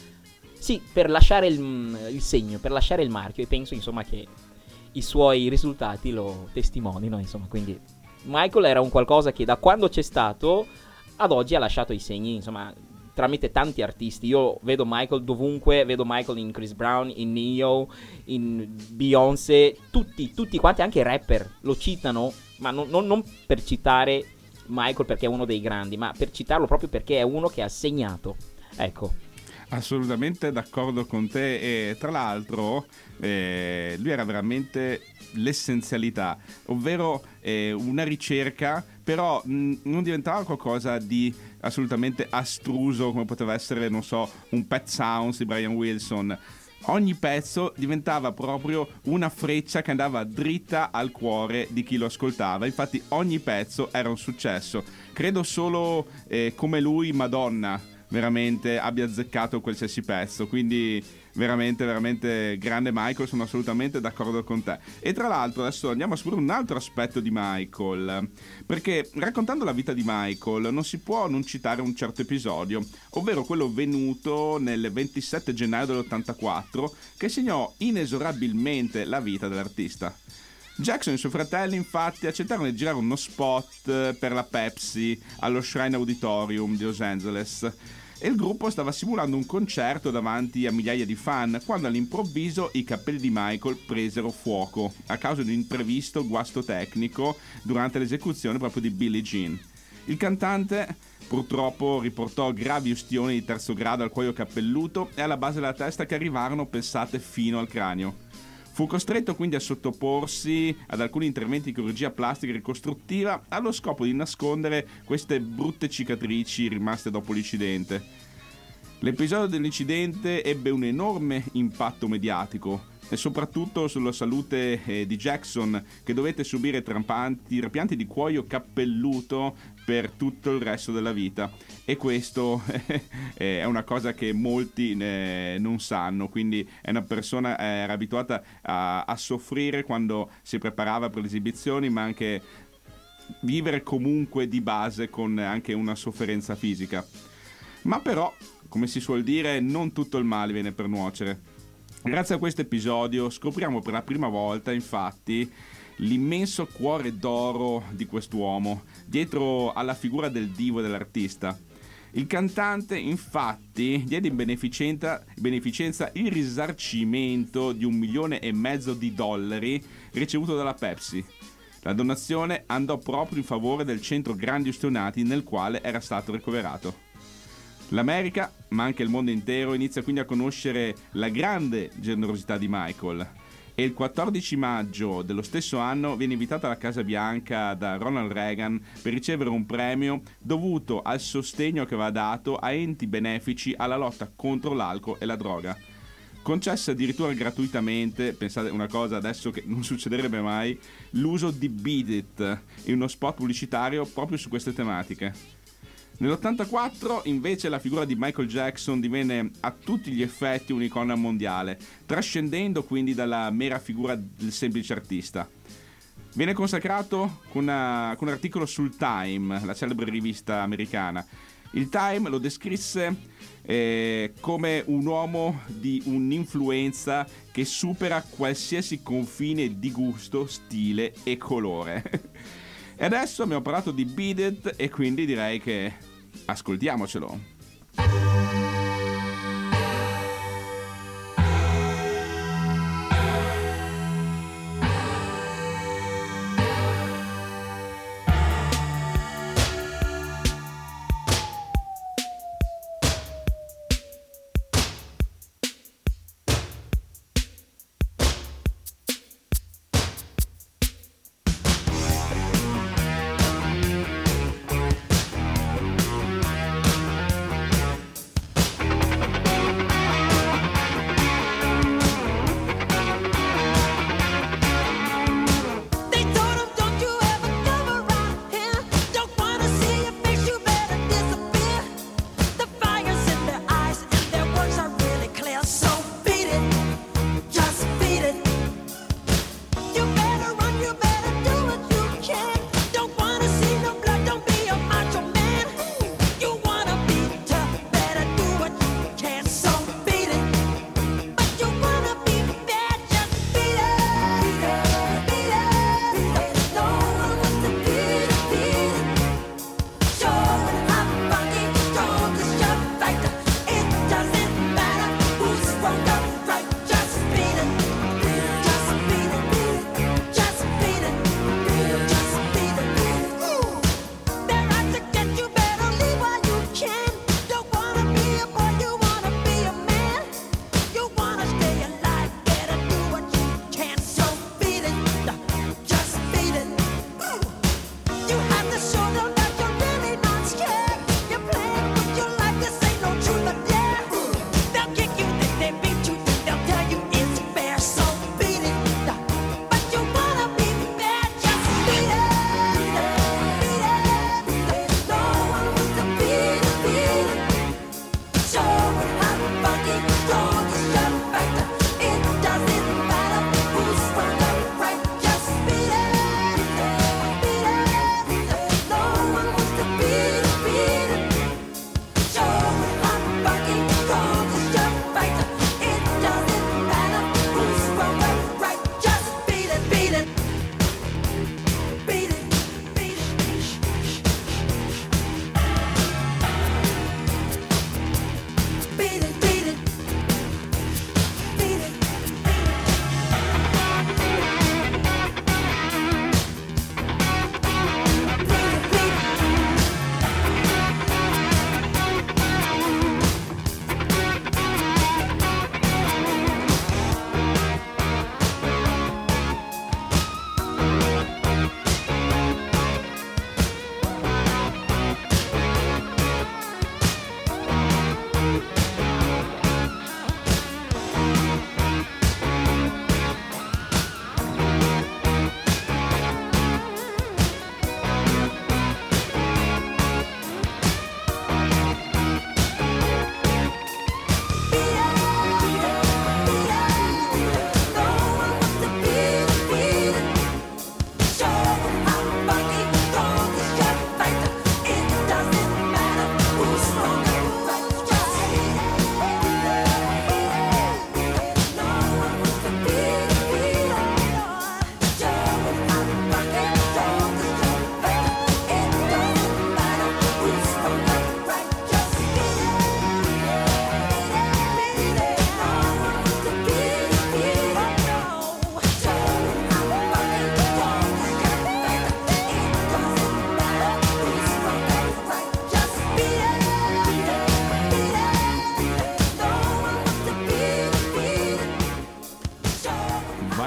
Speaker 3: sì, per lasciare il, il segno, per lasciare il marchio. E penso insomma che i suoi risultati lo testimonino, insomma. Quindi Michael era un qualcosa che da quando c'è stato ad oggi ha lasciato i segni, insomma, tramite tanti artisti. Io vedo Michael dovunque, vedo Michael in Chris Brown, in Neo, in Beyoncé, tutti, tutti quanti, anche i rapper lo citano, ma non, non, non per citare Michael perché è uno dei grandi, ma per citarlo proprio perché è uno che ha segnato, ecco.
Speaker 2: Assolutamente d'accordo con te. E tra l'altro eh, lui era veramente l'essenzialità, ovvero eh, una ricerca, però mh, non diventava qualcosa di assolutamente astruso come poteva essere, non so, un Pet Sounds di Brian Wilson. Ogni pezzo diventava proprio una freccia che andava dritta al cuore di chi lo ascoltava. Infatti ogni pezzo era un successo. Credo solo eh, come lui Madonna veramente abbia azzeccato qualsiasi pezzo, quindi veramente veramente grande Michael, sono assolutamente d'accordo con te. E tra l'altro adesso andiamo a scoprire un altro aspetto di Michael, perché raccontando la vita di Michael non si può non citare un certo episodio, ovvero quello venuto nel ventisette gennaio dell'ottantaquattro, che segnò inesorabilmente la vita dell'artista. Jackson e i suoi fratelli infatti accettarono di girare uno spot per la Pepsi allo Shrine Auditorium di Los Angeles e il gruppo stava simulando un concerto davanti a migliaia di fan quando all'improvviso i capelli di Michael presero fuoco a causa di un imprevisto guasto tecnico durante l'esecuzione proprio di Billie Jean. Il cantante purtroppo riportò gravi ustioni di terzo grado al cuoio capelluto e alla base della testa che arrivarono, pensate, fino al cranio. Fu costretto quindi a sottoporsi ad alcuni interventi di chirurgia plastica e ricostruttiva allo scopo di nascondere queste brutte cicatrici rimaste dopo l'incidente. L'episodio dell'incidente ebbe un enorme impatto mediatico e soprattutto sulla salute eh, di Jackson, che dovette subire trampanti, trapianti di cuoio capelluto per tutto il resto della vita, e questo è una cosa che molti eh, non sanno. Quindi è una persona eh, era abituata a, a soffrire quando si preparava per le esibizioni, ma anche vivere comunque di base con anche una sofferenza fisica. Ma però, come si suol dire, non tutto il male viene per nuocere. Grazie a questo episodio scopriamo per la prima volta, infatti, l'immenso cuore d'oro di quest'uomo, dietro alla figura del divo e dell'artista. Il cantante, infatti, diede in beneficenza, beneficenza il risarcimento di un milione e mezzo di dollari ricevuto dalla Pepsi. La donazione andò proprio in favore del centro grandi ustionati nel quale era stato ricoverato. L'America, ma anche il mondo intero, inizia quindi a conoscere la grande generosità di Michael. E il quattordici maggio dello stesso anno viene invitato alla Casa Bianca da Ronald Reagan per ricevere un premio dovuto al sostegno che aveva dato a enti benefici alla lotta contro l'alcol e la droga. Concessa addirittura gratuitamente, pensate una cosa adesso che non succederebbe mai, l'uso di Beat It in uno spot pubblicitario proprio su queste tematiche. Nell'ottantaquattro invece la figura di Michael Jackson divenne a tutti gli effetti un'icona mondiale, trascendendo quindi dalla mera figura del semplice artista. Viene consacrato con, una, con un articolo sul Time, la celebre rivista americana. Il Time lo descrisse eh, come un uomo di un'influenza che supera qualsiasi confine di gusto, stile e colore. E adesso abbiamo parlato di Beat It e quindi direi che ascoltiamocelo.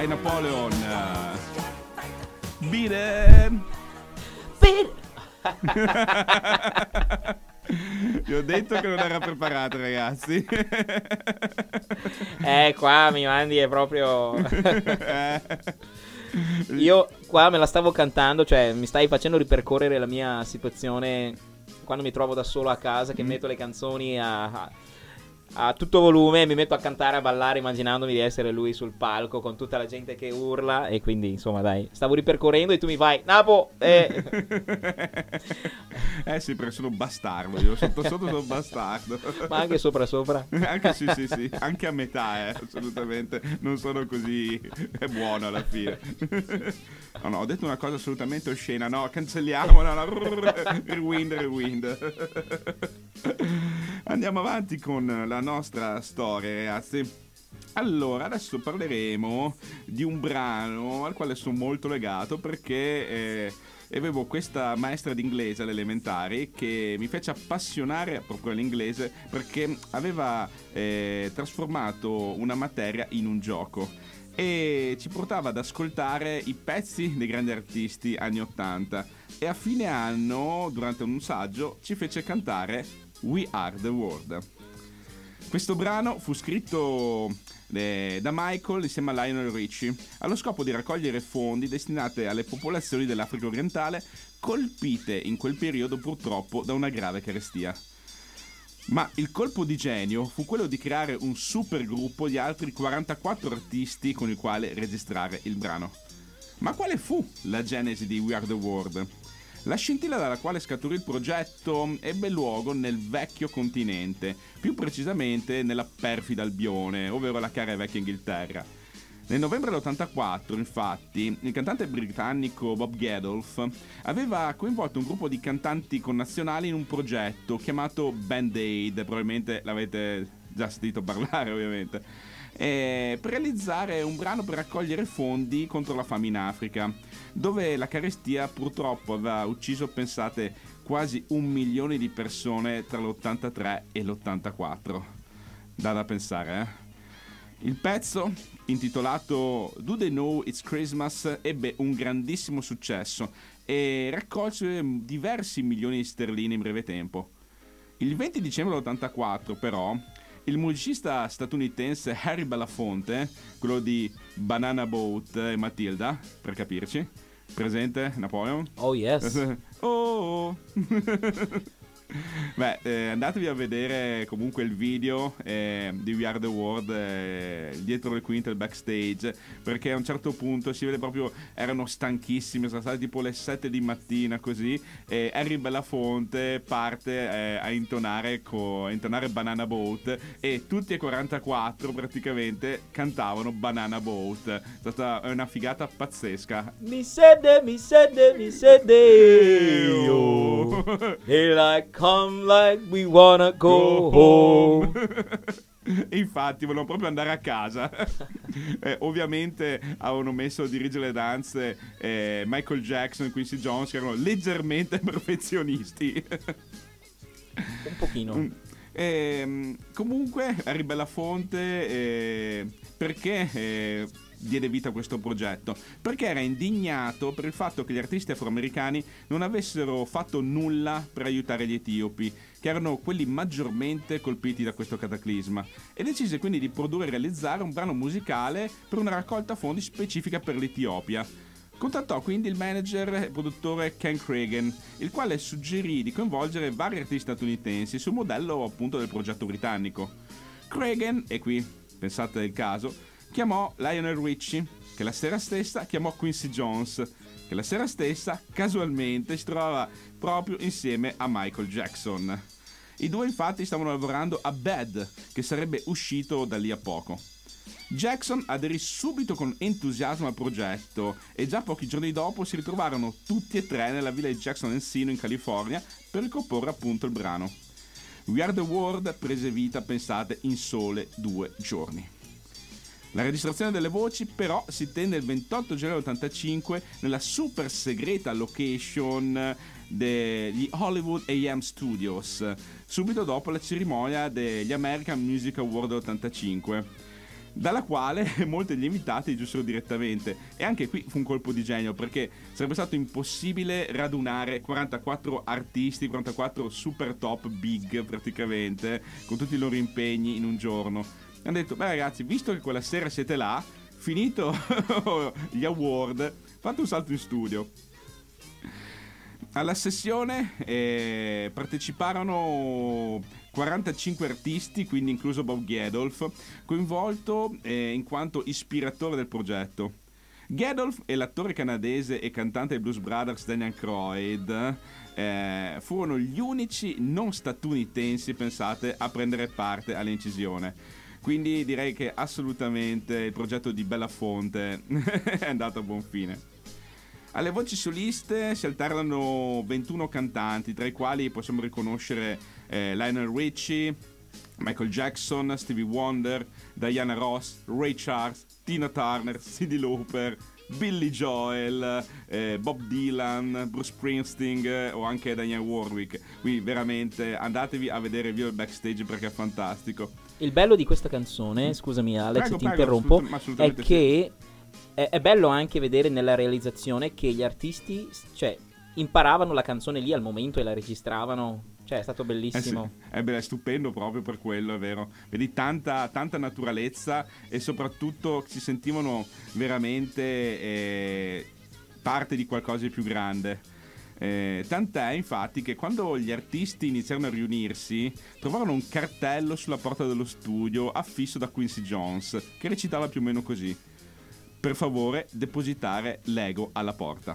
Speaker 2: Vai Napoleon. Beat it. Vi ho detto che non era preparato, ragazzi.
Speaker 3: Eh, qua mi mandi è proprio... Io qua me la stavo cantando, cioè mi stai facendo ripercorrere la mia situazione quando mi trovo da solo a casa, che metto le canzoni a, a, a tutto volume e mi metto a cantare, a ballare, immaginandomi di essere lui sul palco con tutta la gente che urla. E quindi insomma dai, stavo ripercorrendo e tu mi fai Napo eh.
Speaker 2: Eh sì, perché sono bastardo, io sotto sotto sono bastardo.
Speaker 3: Ma anche sopra sopra.
Speaker 2: Anche sì sì sì, anche a metà, eh, assolutamente. Non sono così è buono alla fine. No no, ho detto una cosa assolutamente oscena. No, cancelliamo, no, no. Rewind, rewind. Andiamo avanti con la nostra storia, ragazzi. Allora, adesso parleremo di un brano al quale sono molto legato perché eh, avevo questa maestra d'inglese alle elementari che mi fece appassionare proprio all'inglese perché aveva eh, trasformato una materia in un gioco e ci portava ad ascoltare i pezzi dei grandi artisti anni ottanta e a fine anno, durante un saggio, ci fece cantare We Are The World. Questo brano fu scritto eh, da Michael insieme a Lionel Richie allo scopo di raccogliere fondi destinati alle popolazioni dell'Africa orientale colpite in quel periodo purtroppo da una grave carestia. Ma il colpo di genio fu quello di creare un super gruppo di altri quarantaquattro artisti con il quale registrare il brano. Ma quale fu la genesi di We Are The World? La scintilla dalla quale scaturì il progetto ebbe luogo nel vecchio continente, più precisamente nella perfida Albione, ovvero la cara e vecchia Inghilterra. Nel novembre dell'ottantaquattro, infatti, il cantante britannico Bob Geldof aveva coinvolto un gruppo di cantanti connazionali in un progetto chiamato Band Aid, probabilmente l'avete già sentito parlare ovviamente, eh, per realizzare un brano per raccogliere fondi contro la fame in Africa, dove la carestia purtroppo aveva ucciso, pensate, quasi un milione di persone tra l'ottantatré e l'ottantaquattro. Da da pensare, eh? Il pezzo, intitolato Do They Know It's Christmas, ebbe un grandissimo successo e raccolse diversi milioni di sterline in breve tempo. Il venti dicembre dell'ottantaquattro, però, il musicista statunitense Harry Belafonte, quello di Banana Boat e Matilda, per capirci, presente Napoleon?
Speaker 3: Oh yes.
Speaker 2: Oh! Beh, eh, andatevi a vedere comunque il video eh, di We Are The World eh, dietro le quinte, il backstage, perché a un certo punto si vede proprio erano stanchissimi, sono state tipo le sette di mattina così, e Harry Belafonte parte eh, a intonare co- a intonare Banana Boat e tutti e quarantaquattro praticamente cantavano Banana Boat. È stata una figata pazzesca.
Speaker 3: Mi sede, mi sede, mi sede oh. They like come like we wanna go, go home.
Speaker 2: E infatti volevano proprio andare a casa. eh, ovviamente avevano messo a dirigere le danze eh, Michael Jackson e Quincy Jones, che erano leggermente perfezionisti.
Speaker 3: Un pochino.
Speaker 2: Eh, comunque Harry Belafonte eh, perché eh, diede vita a questo progetto? Perché era indignato per il fatto che gli artisti afroamericani non avessero fatto nulla per aiutare gli etiopi, che erano quelli maggiormente colpiti da questo cataclisma, e decise quindi di produrre e realizzare un brano musicale per una raccolta fondi specifica per l'Etiopia. Contattò quindi il manager e produttore Ken Cregan, il quale suggerì di coinvolgere vari artisti statunitensi sul modello appunto del progetto britannico. Cregan, e qui pensate il caso, chiamò Lionel Richie, che la sera stessa chiamò Quincy Jones, che la sera stessa casualmente si trovava proprio insieme a Michael Jackson. I due infatti stavano lavorando a Bad, che sarebbe uscito da lì a poco. Jackson aderì subito con entusiasmo al progetto e già pochi giorni dopo si ritrovarono tutti e tre nella villa di Jackson Encino in California per ricomporre appunto il brano. We Are The World prese vita, pensate, in sole due giorni. La registrazione delle voci però si tenne il ventotto gennaio ottantacinque nella super segreta location degli Hollywood A M Studios, subito dopo la cerimonia degli American Music Award ottantacinque. dalla quale molti degli invitati giunsero direttamente. E anche qui fu un colpo di genio, perché sarebbe stato impossibile radunare quarantaquattro artisti, quarantaquattro super top big praticamente, con tutti i loro impegni in un giorno. Hanno detto: beh ragazzi, visto che quella sera siete là, finito gli award, fate un salto in studio. Alla sessione eh, parteciparono quarantacinque artisti, quindi incluso Bob Geldof, coinvolto eh, in quanto ispiratore del progetto. Geldof e l'attore canadese e cantante dei Blues Brothers Daniel Croyd eh, furono gli unici non statunitensi, pensate, a prendere parte all'incisione. Quindi direi che assolutamente il progetto di Belafonte è andato a buon fine. Alle voci soliste si alterano ventuno cantanti, tra i quali possiamo riconoscere eh, Lionel Richie, Michael Jackson, Stevie Wonder, Diana Ross, Ray Charles, Tina Turner, Cyndi Lauper, Billy Joel, eh, Bob Dylan, Bruce Springsteen eh, o anche Danielle Warwick. Quindi veramente andatevi a vedere il video del backstage perché è fantastico.
Speaker 3: Il bello di questa canzone, scusami Alex,
Speaker 2: prego,
Speaker 3: ti
Speaker 2: prego,
Speaker 3: interrompo,
Speaker 2: assolut- assolutamente
Speaker 3: è che è, è bello anche vedere nella realizzazione che gli artisti, cioè, imparavano la canzone lì al momento e la registravano. Cioè, è stato bellissimo.
Speaker 2: Eh sì, è, beh, è stupendo proprio per quello, è vero. Vedi tanta, tanta naturalezza e soprattutto si sentivano veramente eh, parte di qualcosa di più grande. Eh, tant'è infatti che quando gli artisti iniziarono a riunirsi trovarono un cartello sulla porta dello studio affisso da Quincy Jones che recitava più o meno così: per favore depositare l'ego alla porta.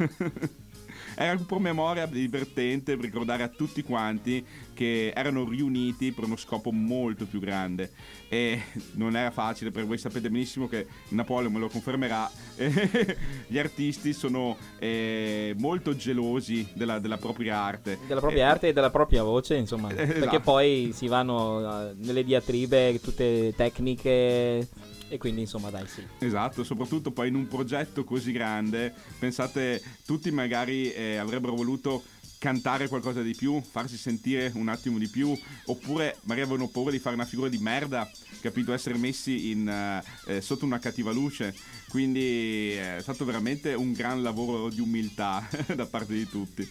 Speaker 2: Era un promemoria divertente per ricordare a tutti quanti che erano riuniti per uno scopo molto più grande. E non era facile, perché voi sapete benissimo che Napoleon me lo confermerà, eh, gli artisti sono eh, molto gelosi della, della propria arte.
Speaker 3: Della propria
Speaker 2: eh,
Speaker 3: arte e della propria voce, insomma.
Speaker 2: eh,
Speaker 3: Perché
Speaker 2: esatto.
Speaker 3: poi si vanno uh, nelle diatribe tutte tecniche. E quindi insomma dai sì.
Speaker 2: Esatto, soprattutto poi in un progetto così grande, pensate, tutti magari eh, avrebbero voluto cantare qualcosa di più, farsi sentire un attimo di più, oppure magari avevano paura di fare una figura di merda, capito, essere messi in, eh, sotto una cattiva luce. Quindi è stato veramente un gran lavoro di umiltà da parte di tutti.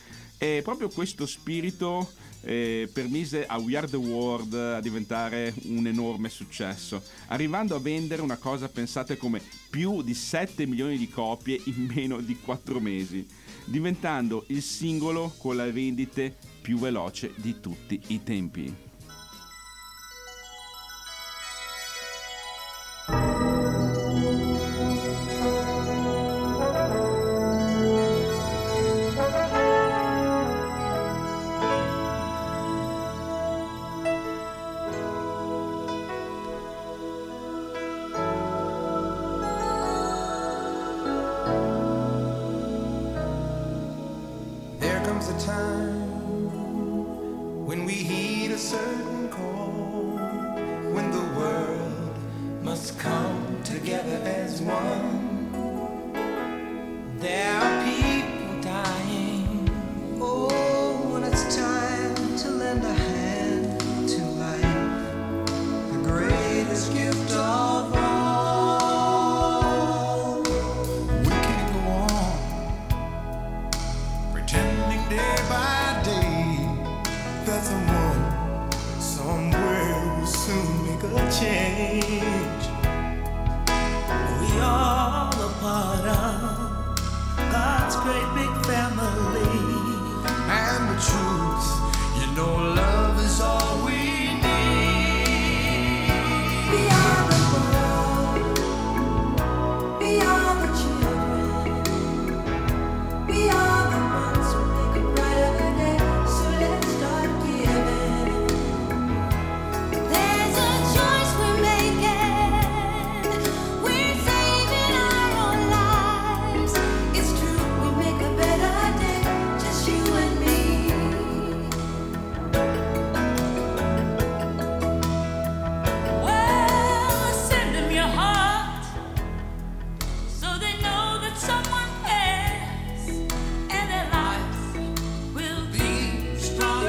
Speaker 2: E proprio questo spirito eh, permise a We Are The World a diventare un enorme successo, arrivando a vendere una cosa, pensate, come più di sette milioni di copie in meno di quattro mesi, diventando il singolo con le vendite più veloce di tutti i tempi.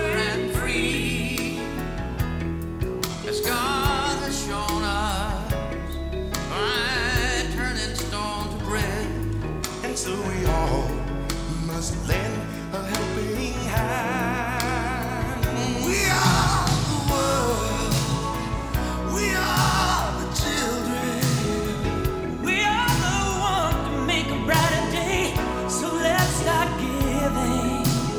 Speaker 6: God has shown us must lend a helping hand. We are the world. We are the children. We are the one to make a brighter day. So let's start giving.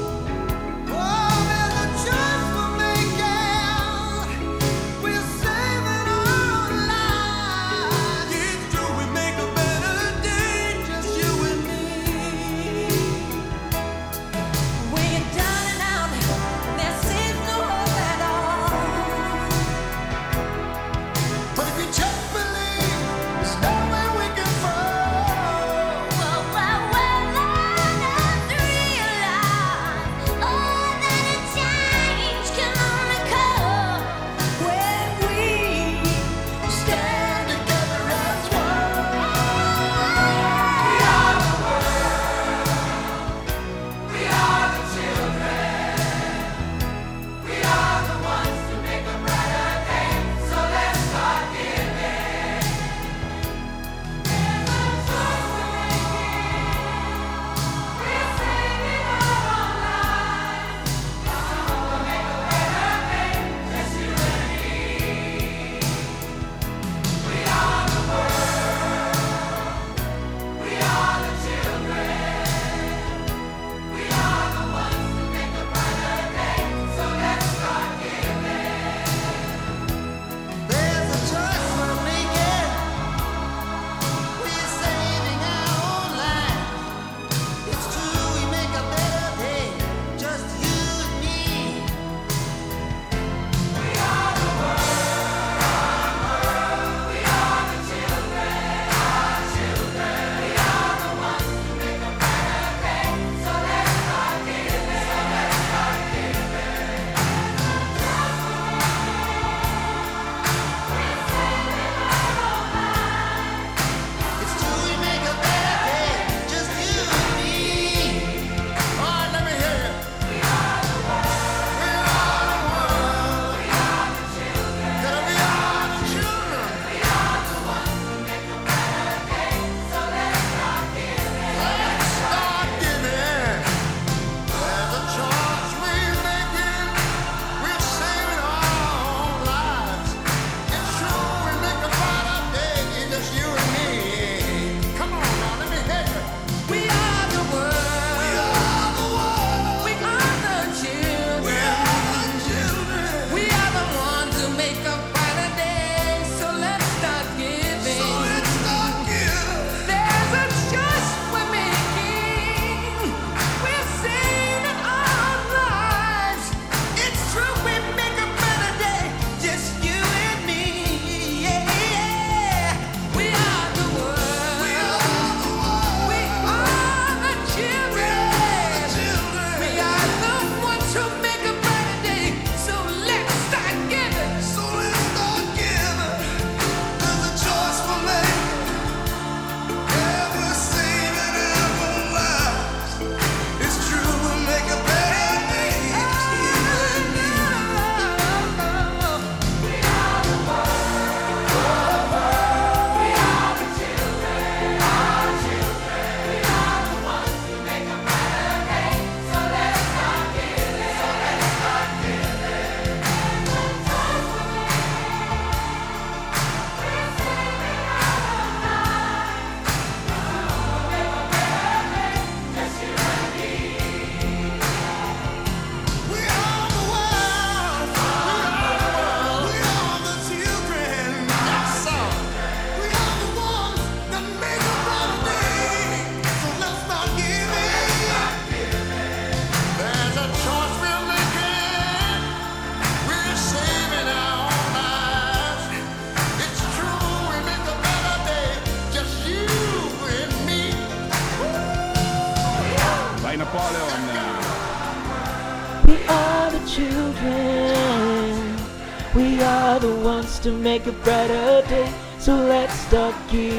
Speaker 3: children. We are the ones to make a brighter day, so let's start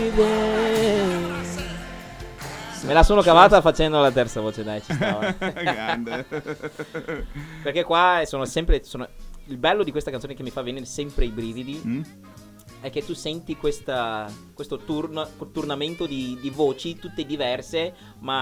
Speaker 3: giving. Me la sono cavata facendo la terza voce, dai, ci stava.
Speaker 2: Grande.
Speaker 3: Perché qua sono sempre sono, il bello di questa canzone che mi fa venire sempre i brividi mm? è che tu senti questa, questo turno, turnamento di, di voci tutte diverse, ma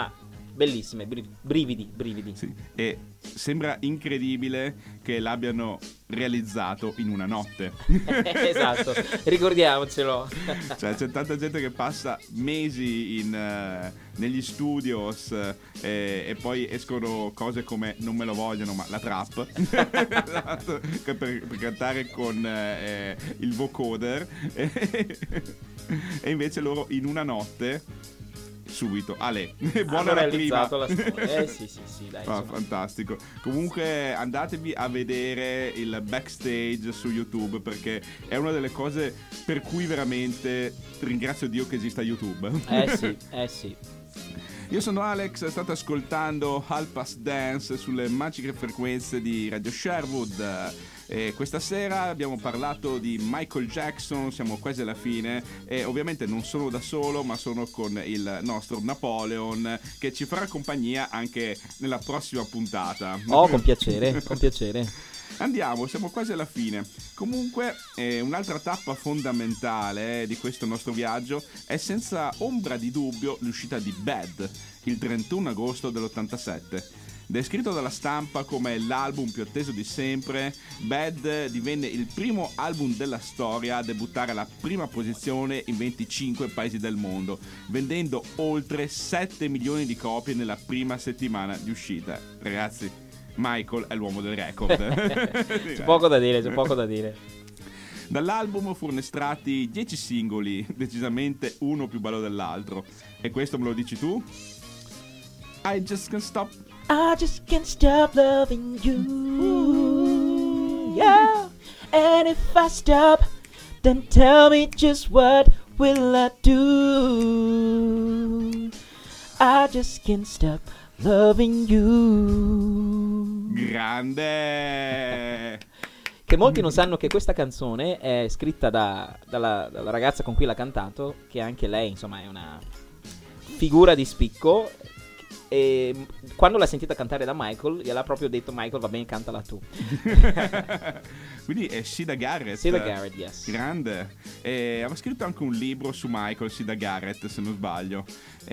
Speaker 3: bellissime, bri- brividi, brividi.
Speaker 2: Sì. E sembra incredibile che l'abbiano realizzato in una notte.
Speaker 3: Esatto, ricordiamocelo.
Speaker 2: Cioè c'è tanta gente che passa mesi in, eh, negli studios eh, e poi escono cose come Non me lo vogliono, ma la trap esatto, per, per cantare con eh, il vocoder e, e invece loro in una notte subito, Ale, buona la prima.
Speaker 3: La storia. Eh sì sì sì dai,
Speaker 2: ah, fantastico. Comunque andatevi a vedere il backstage su YouTube, perché è una delle cose per cui veramente ringrazio Dio che esista YouTube.
Speaker 3: Eh sì, eh sì.
Speaker 2: Io sono Alex, state ascoltando Half Past Dance sulle magiche frequenze di Radio Sherwood. E questa sera abbiamo parlato di Michael Jackson, siamo quasi alla fine e ovviamente non sono da solo, ma sono con il nostro Napoleon che ci farà compagnia anche nella prossima puntata.
Speaker 3: Oh, con piacere, con piacere.
Speaker 2: Andiamo, siamo quasi alla fine. Comunque eh, un'altra tappa fondamentale eh, di questo nostro viaggio è senza ombra di dubbio l'uscita di Bad il trentuno agosto dell'ottantasette. Descritto dalla stampa come l'album più atteso di sempre, Bad divenne il primo album della storia a debuttare alla prima posizione in venticinque paesi del mondo, vendendo oltre sette milioni di copie nella prima settimana di uscita. Ragazzi, Michael è l'uomo del record.
Speaker 3: C'è poco da dire, c'è poco da dire.
Speaker 2: Dall'album furono estratti dieci singoli, decisamente uno più bello dell'altro. E questo me lo dici tu? I just can't stop.
Speaker 8: I just can't stop loving you. Yeah. And if I stop, then tell me just what will I do? I just can't stop loving you.
Speaker 2: Grande!
Speaker 3: Che molti non sanno che questa canzone è scritta da, dalla, dalla ragazza con cui l'ha cantato, che anche lei, insomma, è una figura di spicco. E quando l'ha sentita cantare da Michael, gliel'ha proprio detto: Michael, va bene, cantala tu.
Speaker 2: Quindi è Sida Garrett.
Speaker 3: Sida Garrett, yes.
Speaker 2: Grande. E aveva scritto anche un libro su Michael, Sida Garrett, se non sbaglio.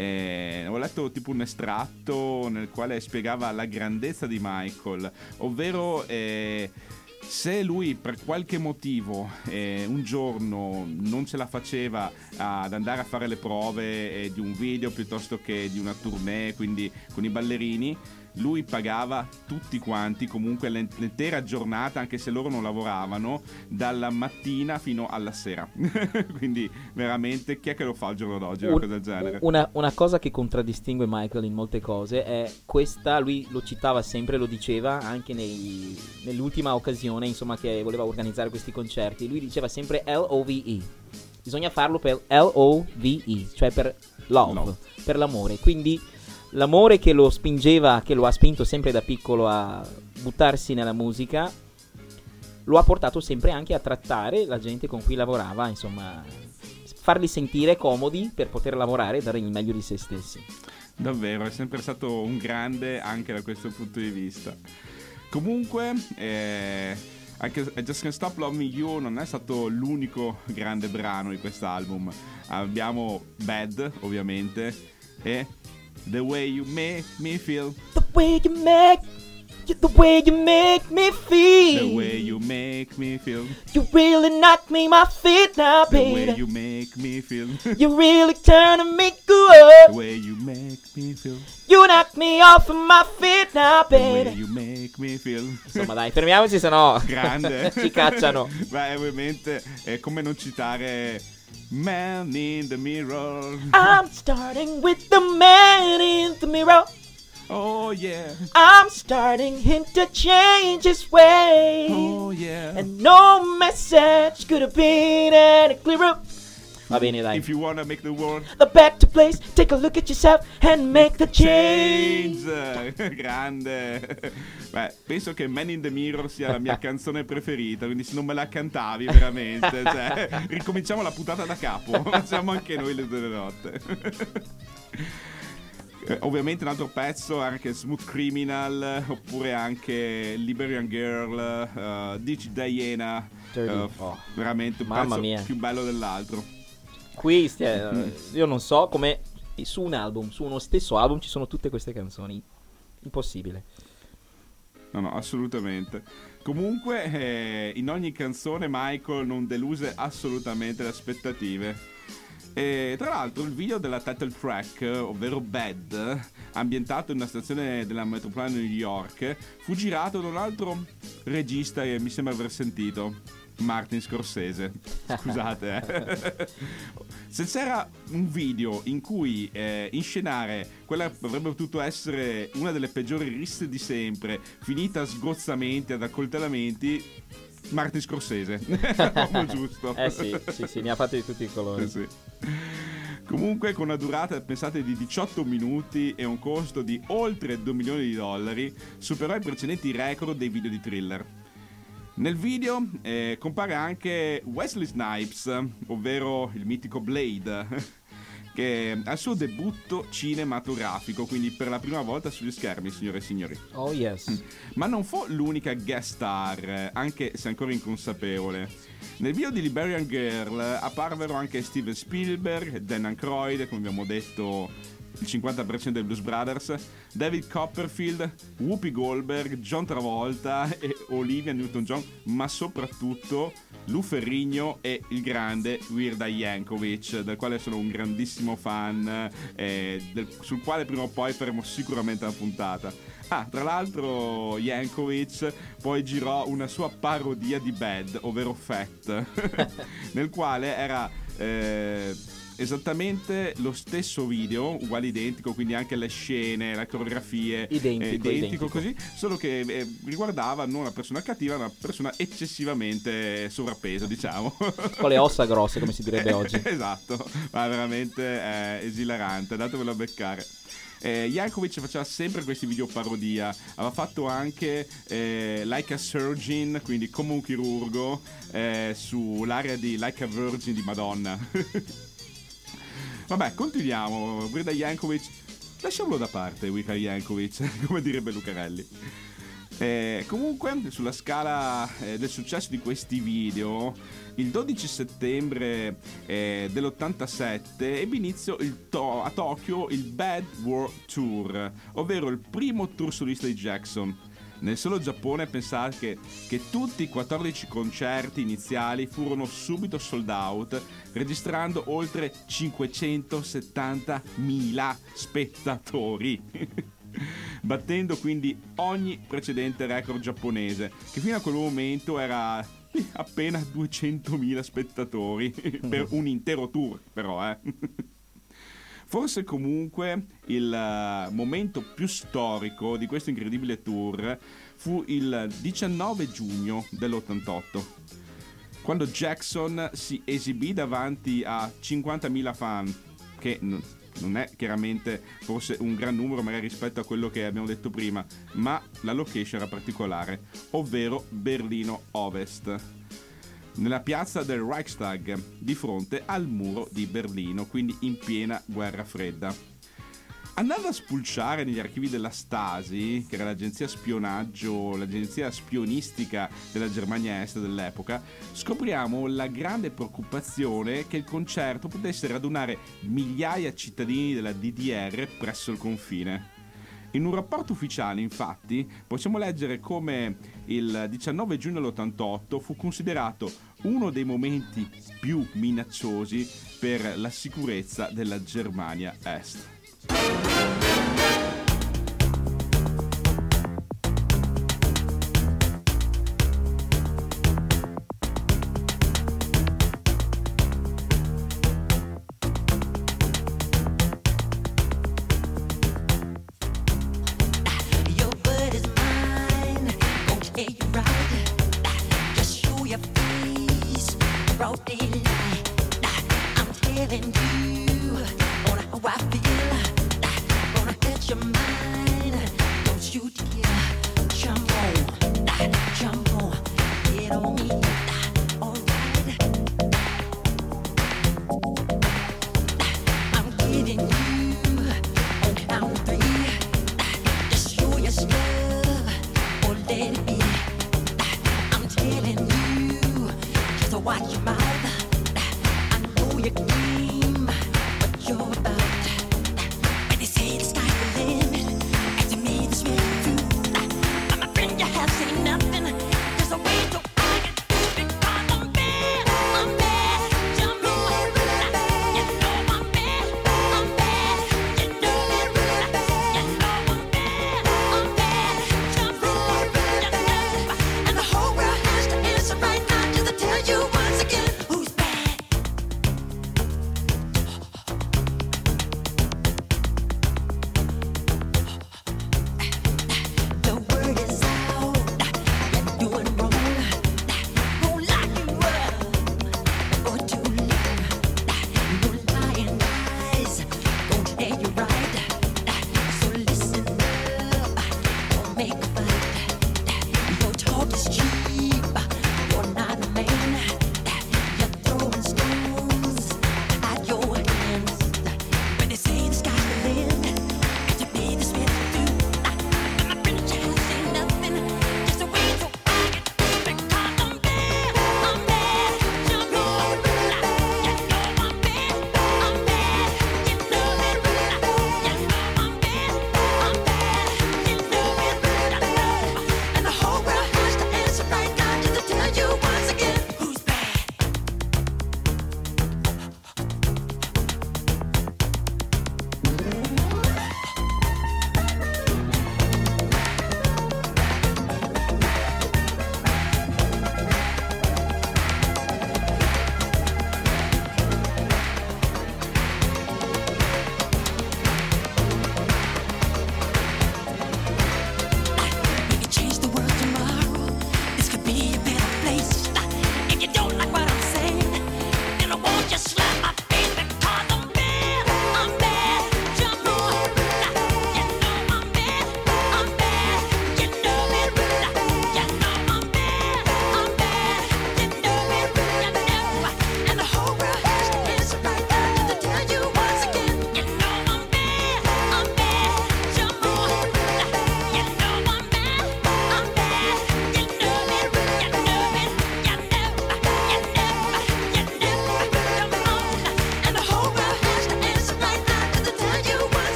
Speaker 2: E ho letto tipo un estratto nel quale spiegava la grandezza di Michael, ovvero eh, se lui per qualche motivo eh, un giorno non ce la faceva ad andare a fare le prove eh, di un video piuttosto che di una tournée, quindi con i ballerini, lui pagava tutti quanti, comunque l'intera giornata, anche se loro non lavoravano, dalla mattina fino alla sera. Quindi veramente chi è che lo fa al giorno d'oggi una
Speaker 3: Un,
Speaker 2: cosa del genere?
Speaker 3: Una, una cosa che contraddistingue Michael in molte cose è questa, lui lo citava sempre, lo diceva anche nei, nell'ultima occasione, insomma, che voleva organizzare questi concerti. Lui diceva sempre L O V E. Bisogna farlo per L O V E, cioè per love,
Speaker 2: Love.
Speaker 3: per l'amore. Quindi l'amore che lo spingeva, che lo ha spinto sempre da piccolo a buttarsi nella musica, lo ha portato sempre anche a trattare la gente con cui lavorava, insomma, farli sentire comodi per poter lavorare e dare il meglio di se stessi.
Speaker 2: Davvero, è sempre stato un grande anche da questo punto di vista. Comunque, eh, anche I Just Can't Stop Loving You non è stato l'unico grande brano di quest'album. Abbiamo Bad, ovviamente, e The Way You Make Me Feel.
Speaker 8: The way you make, the way you make me feel.
Speaker 2: The way you make me feel.
Speaker 8: You really knock me my feet now,
Speaker 2: The
Speaker 8: baby.
Speaker 2: way you make me feel.
Speaker 8: You really turning me
Speaker 2: The
Speaker 8: good.
Speaker 2: way you make me feel.
Speaker 8: You knock me off of my feet now,
Speaker 2: The way
Speaker 8: baby.
Speaker 2: you make me feel.
Speaker 3: Insomma, dai, fermiamoci, sennò
Speaker 2: Grande.
Speaker 3: ci cacciano.
Speaker 2: Beh, ovviamente è come non citare Man in the Mirror.
Speaker 8: I'm starting with the man in the mirror.
Speaker 2: Oh yeah.
Speaker 8: I'm starting him to change his way.
Speaker 2: Oh yeah.
Speaker 8: And no message could have been any clearer.
Speaker 3: Va bene, dai.
Speaker 2: If you wanna make the world
Speaker 8: The back to place, take a look at yourself and make the change.
Speaker 2: change. Grande. Beh, penso che Man in the Mirror sia la mia canzone preferita, quindi se non me la cantavi veramente, cioè, ricominciamo la puntata da capo. Facciamo anche noi le due notte. Eh, ovviamente un altro pezzo, anche Smooth Criminal, oppure anche Liberian Girl, uh, Dici Diana,
Speaker 3: Dirty.
Speaker 2: uh,
Speaker 3: Oh.
Speaker 2: veramente un
Speaker 3: Mamma
Speaker 2: pezzo
Speaker 3: mia.
Speaker 2: più bello dell'altro.
Speaker 3: Qui stia- io non so come E su un album, su uno stesso album ci sono tutte queste canzoni. Impossibile.
Speaker 2: No, no, assolutamente. Comunque, eh, in ogni canzone Michael non deluse assolutamente le aspettative. E tra l'altro il video della title track, ovvero Bad, ambientato in una stazione della metropolitana di New York, fu girato da un altro regista che mi sembra aver sentito, Martin Scorsese. Scusate, eh. Se c'era un video in cui eh, inscenare quella che avrebbe potuto essere una delle peggiori risse di sempre, finita a sgozzamenti, ad accoltellamenti, Martin Scorsese. L'uomo giusto.
Speaker 3: Eh sì, sì, sì, ne ha fatti di tutti i colori.
Speaker 2: Eh sì. Comunque, con una durata, pensate, di diciotto minuti e un costo di oltre due milioni di dollari, superò i precedenti record dei video di Thriller. Nel video eh, compare anche Wesley Snipes, ovvero il mitico Blade, che al suo debutto cinematografico, quindi per la prima volta sugli schermi, signore e signori.
Speaker 3: Oh yes.
Speaker 2: Ma non fu l'unica guest star, anche se ancora inconsapevole. Nel video di Liberian Girl apparvero anche Steven Spielberg, Dan Aykroyd, come abbiamo detto il cinquanta per cento dei Blues Brothers, David Copperfield, Whoopi Goldberg, John Travolta e Olivia Newton-John, ma soprattutto Lou Ferrigno e il grande Weird Al Yankovic, del quale sono un grandissimo fan, eh, del, sul quale prima o poi faremo sicuramente una puntata. Ah, tra l'altro Yankovic poi girò una sua parodia di Bad, ovvero Fat, nel quale era eh, esattamente lo stesso video, uguale identico, quindi anche le scene, le coreografie,
Speaker 3: identico,
Speaker 2: eh, identico,
Speaker 3: identico
Speaker 2: così, solo che eh, riguardava non una persona cattiva, ma una persona eccessivamente sovrappeso, diciamo.
Speaker 3: Con le ossa grosse, come si direbbe oggi.
Speaker 2: Esatto, ma veramente eh, esilarante, andatevelo a beccare. Eh, Yankovic faceva sempre questi video parodia, aveva fatto anche eh, Like a Surgeon, quindi come un chirurgo, eh, sull'area di Like a Virgin di Madonna. Vabbè, continuiamo. Weird Al Yankovic, lasciamolo da parte, Weird Al Yankovic, come direbbe Lucarelli. Eh, comunque, sulla scala eh, del successo di questi video, il dodici settembre eh, dell'ottantasette ebbe inizio il to- a Tokyo il Bad World Tour, ovvero il primo tour solista di Jackson. Nel solo Giappone, pensate che, che tutti i quattordici concerti iniziali furono subito sold out, registrando oltre cinquecentosettantamila spettatori. Battendo quindi ogni precedente record giapponese, che fino a quel momento era appena duecentomila spettatori per un intero tour, però eh. Forse comunque il uh, momento più storico di questo incredibile tour fu il diciannove giugno dell'ottantotto, quando Jackson si esibì davanti a cinquantamila fan, che n- non è chiaramente forse un gran numero magari rispetto a quello che abbiamo detto prima, ma la location era particolare, ovvero Berlino Ovest, nella piazza del Reichstag, di fronte al muro di Berlino, quindi in piena guerra fredda. Andando a spulciare negli archivi della Stasi, che era l'agenzia spionaggio, l'agenzia spionistica della Germania Est dell'epoca, scopriamo la grande preoccupazione che il concerto potesse radunare migliaia di cittadini della D D R presso il confine. In un rapporto ufficiale, infatti, possiamo leggere come il diciannove giugno dell'ottantotto fu considerato uno dei momenti più minacciosi per la sicurezza della Germania Est.
Speaker 6: Watch your mouth. I know you claim what you're about.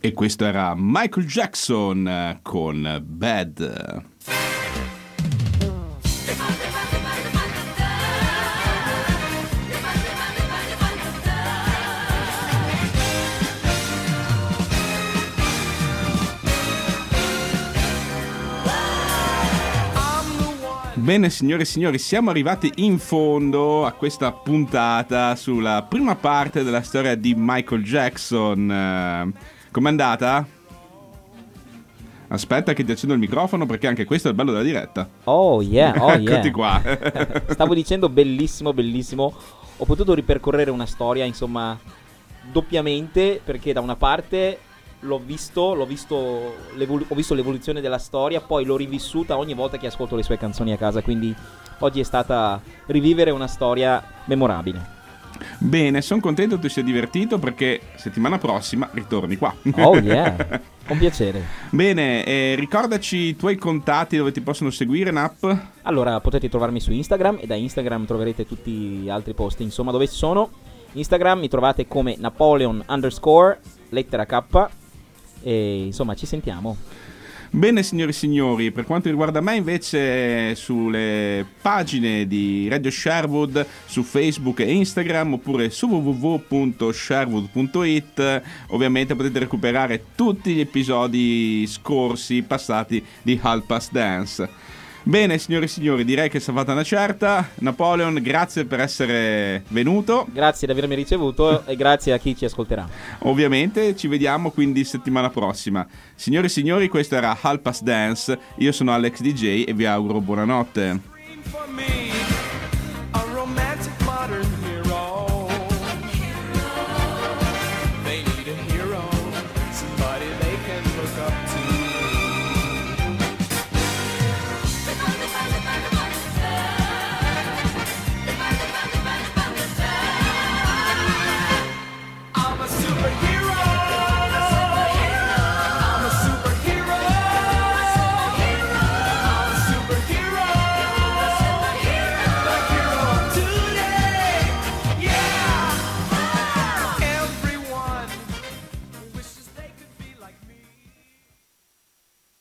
Speaker 2: E questo era Michael Jackson eh, con Bad. Bene, signore e signori, siamo arrivati in fondo a questa puntata sulla prima parte della storia di Michael Jackson. Eh, com'è andata? Aspetta che ti accendo il microfono, perché anche questo è il bello della diretta.
Speaker 3: Oh yeah, oh yeah.
Speaker 2: Eccoti qua.
Speaker 3: Stavo dicendo bellissimo, bellissimo. Ho potuto ripercorrere una storia, insomma, doppiamente, perché da una parte l'ho visto, l'ho visto l'evolu- ho visto l'evoluzione della storia, poi l'ho rivissuta ogni volta che ascolto le sue canzoni a casa, quindi oggi è stata rivivere una storia memorabile.
Speaker 2: Bene, sono contento che tu sia divertito, perché settimana prossima ritorni qua.
Speaker 3: Oh yeah, con piacere.
Speaker 2: Bene, eh, ricordaci i tuoi contatti dove ti possono seguire, Nap.
Speaker 3: Allora, potete trovarmi su Instagram, e da Instagram troverete tutti gli altri post. Insomma, dove sono? Instagram mi trovate come Napoleon underscore lettera K. E insomma, ci sentiamo.
Speaker 2: Bene, signori e signori, per quanto riguarda me invece, sulle pagine di Radio Sherwood su Facebook e Instagram, oppure su w w w punto sherwood punto i t, ovviamente potete recuperare tutti gli episodi scorsi, passati di Half Past Dance. Bene, signori e signori, direi che si è fatta una certa. Napoleon, grazie per essere venuto.
Speaker 3: Grazie di avermi ricevuto e grazie a chi ci ascolterà.
Speaker 2: Ovviamente ci vediamo quindi settimana prossima. Signori e signori, questo era Half Past Dance. Io sono Alex D J e vi auguro buonanotte.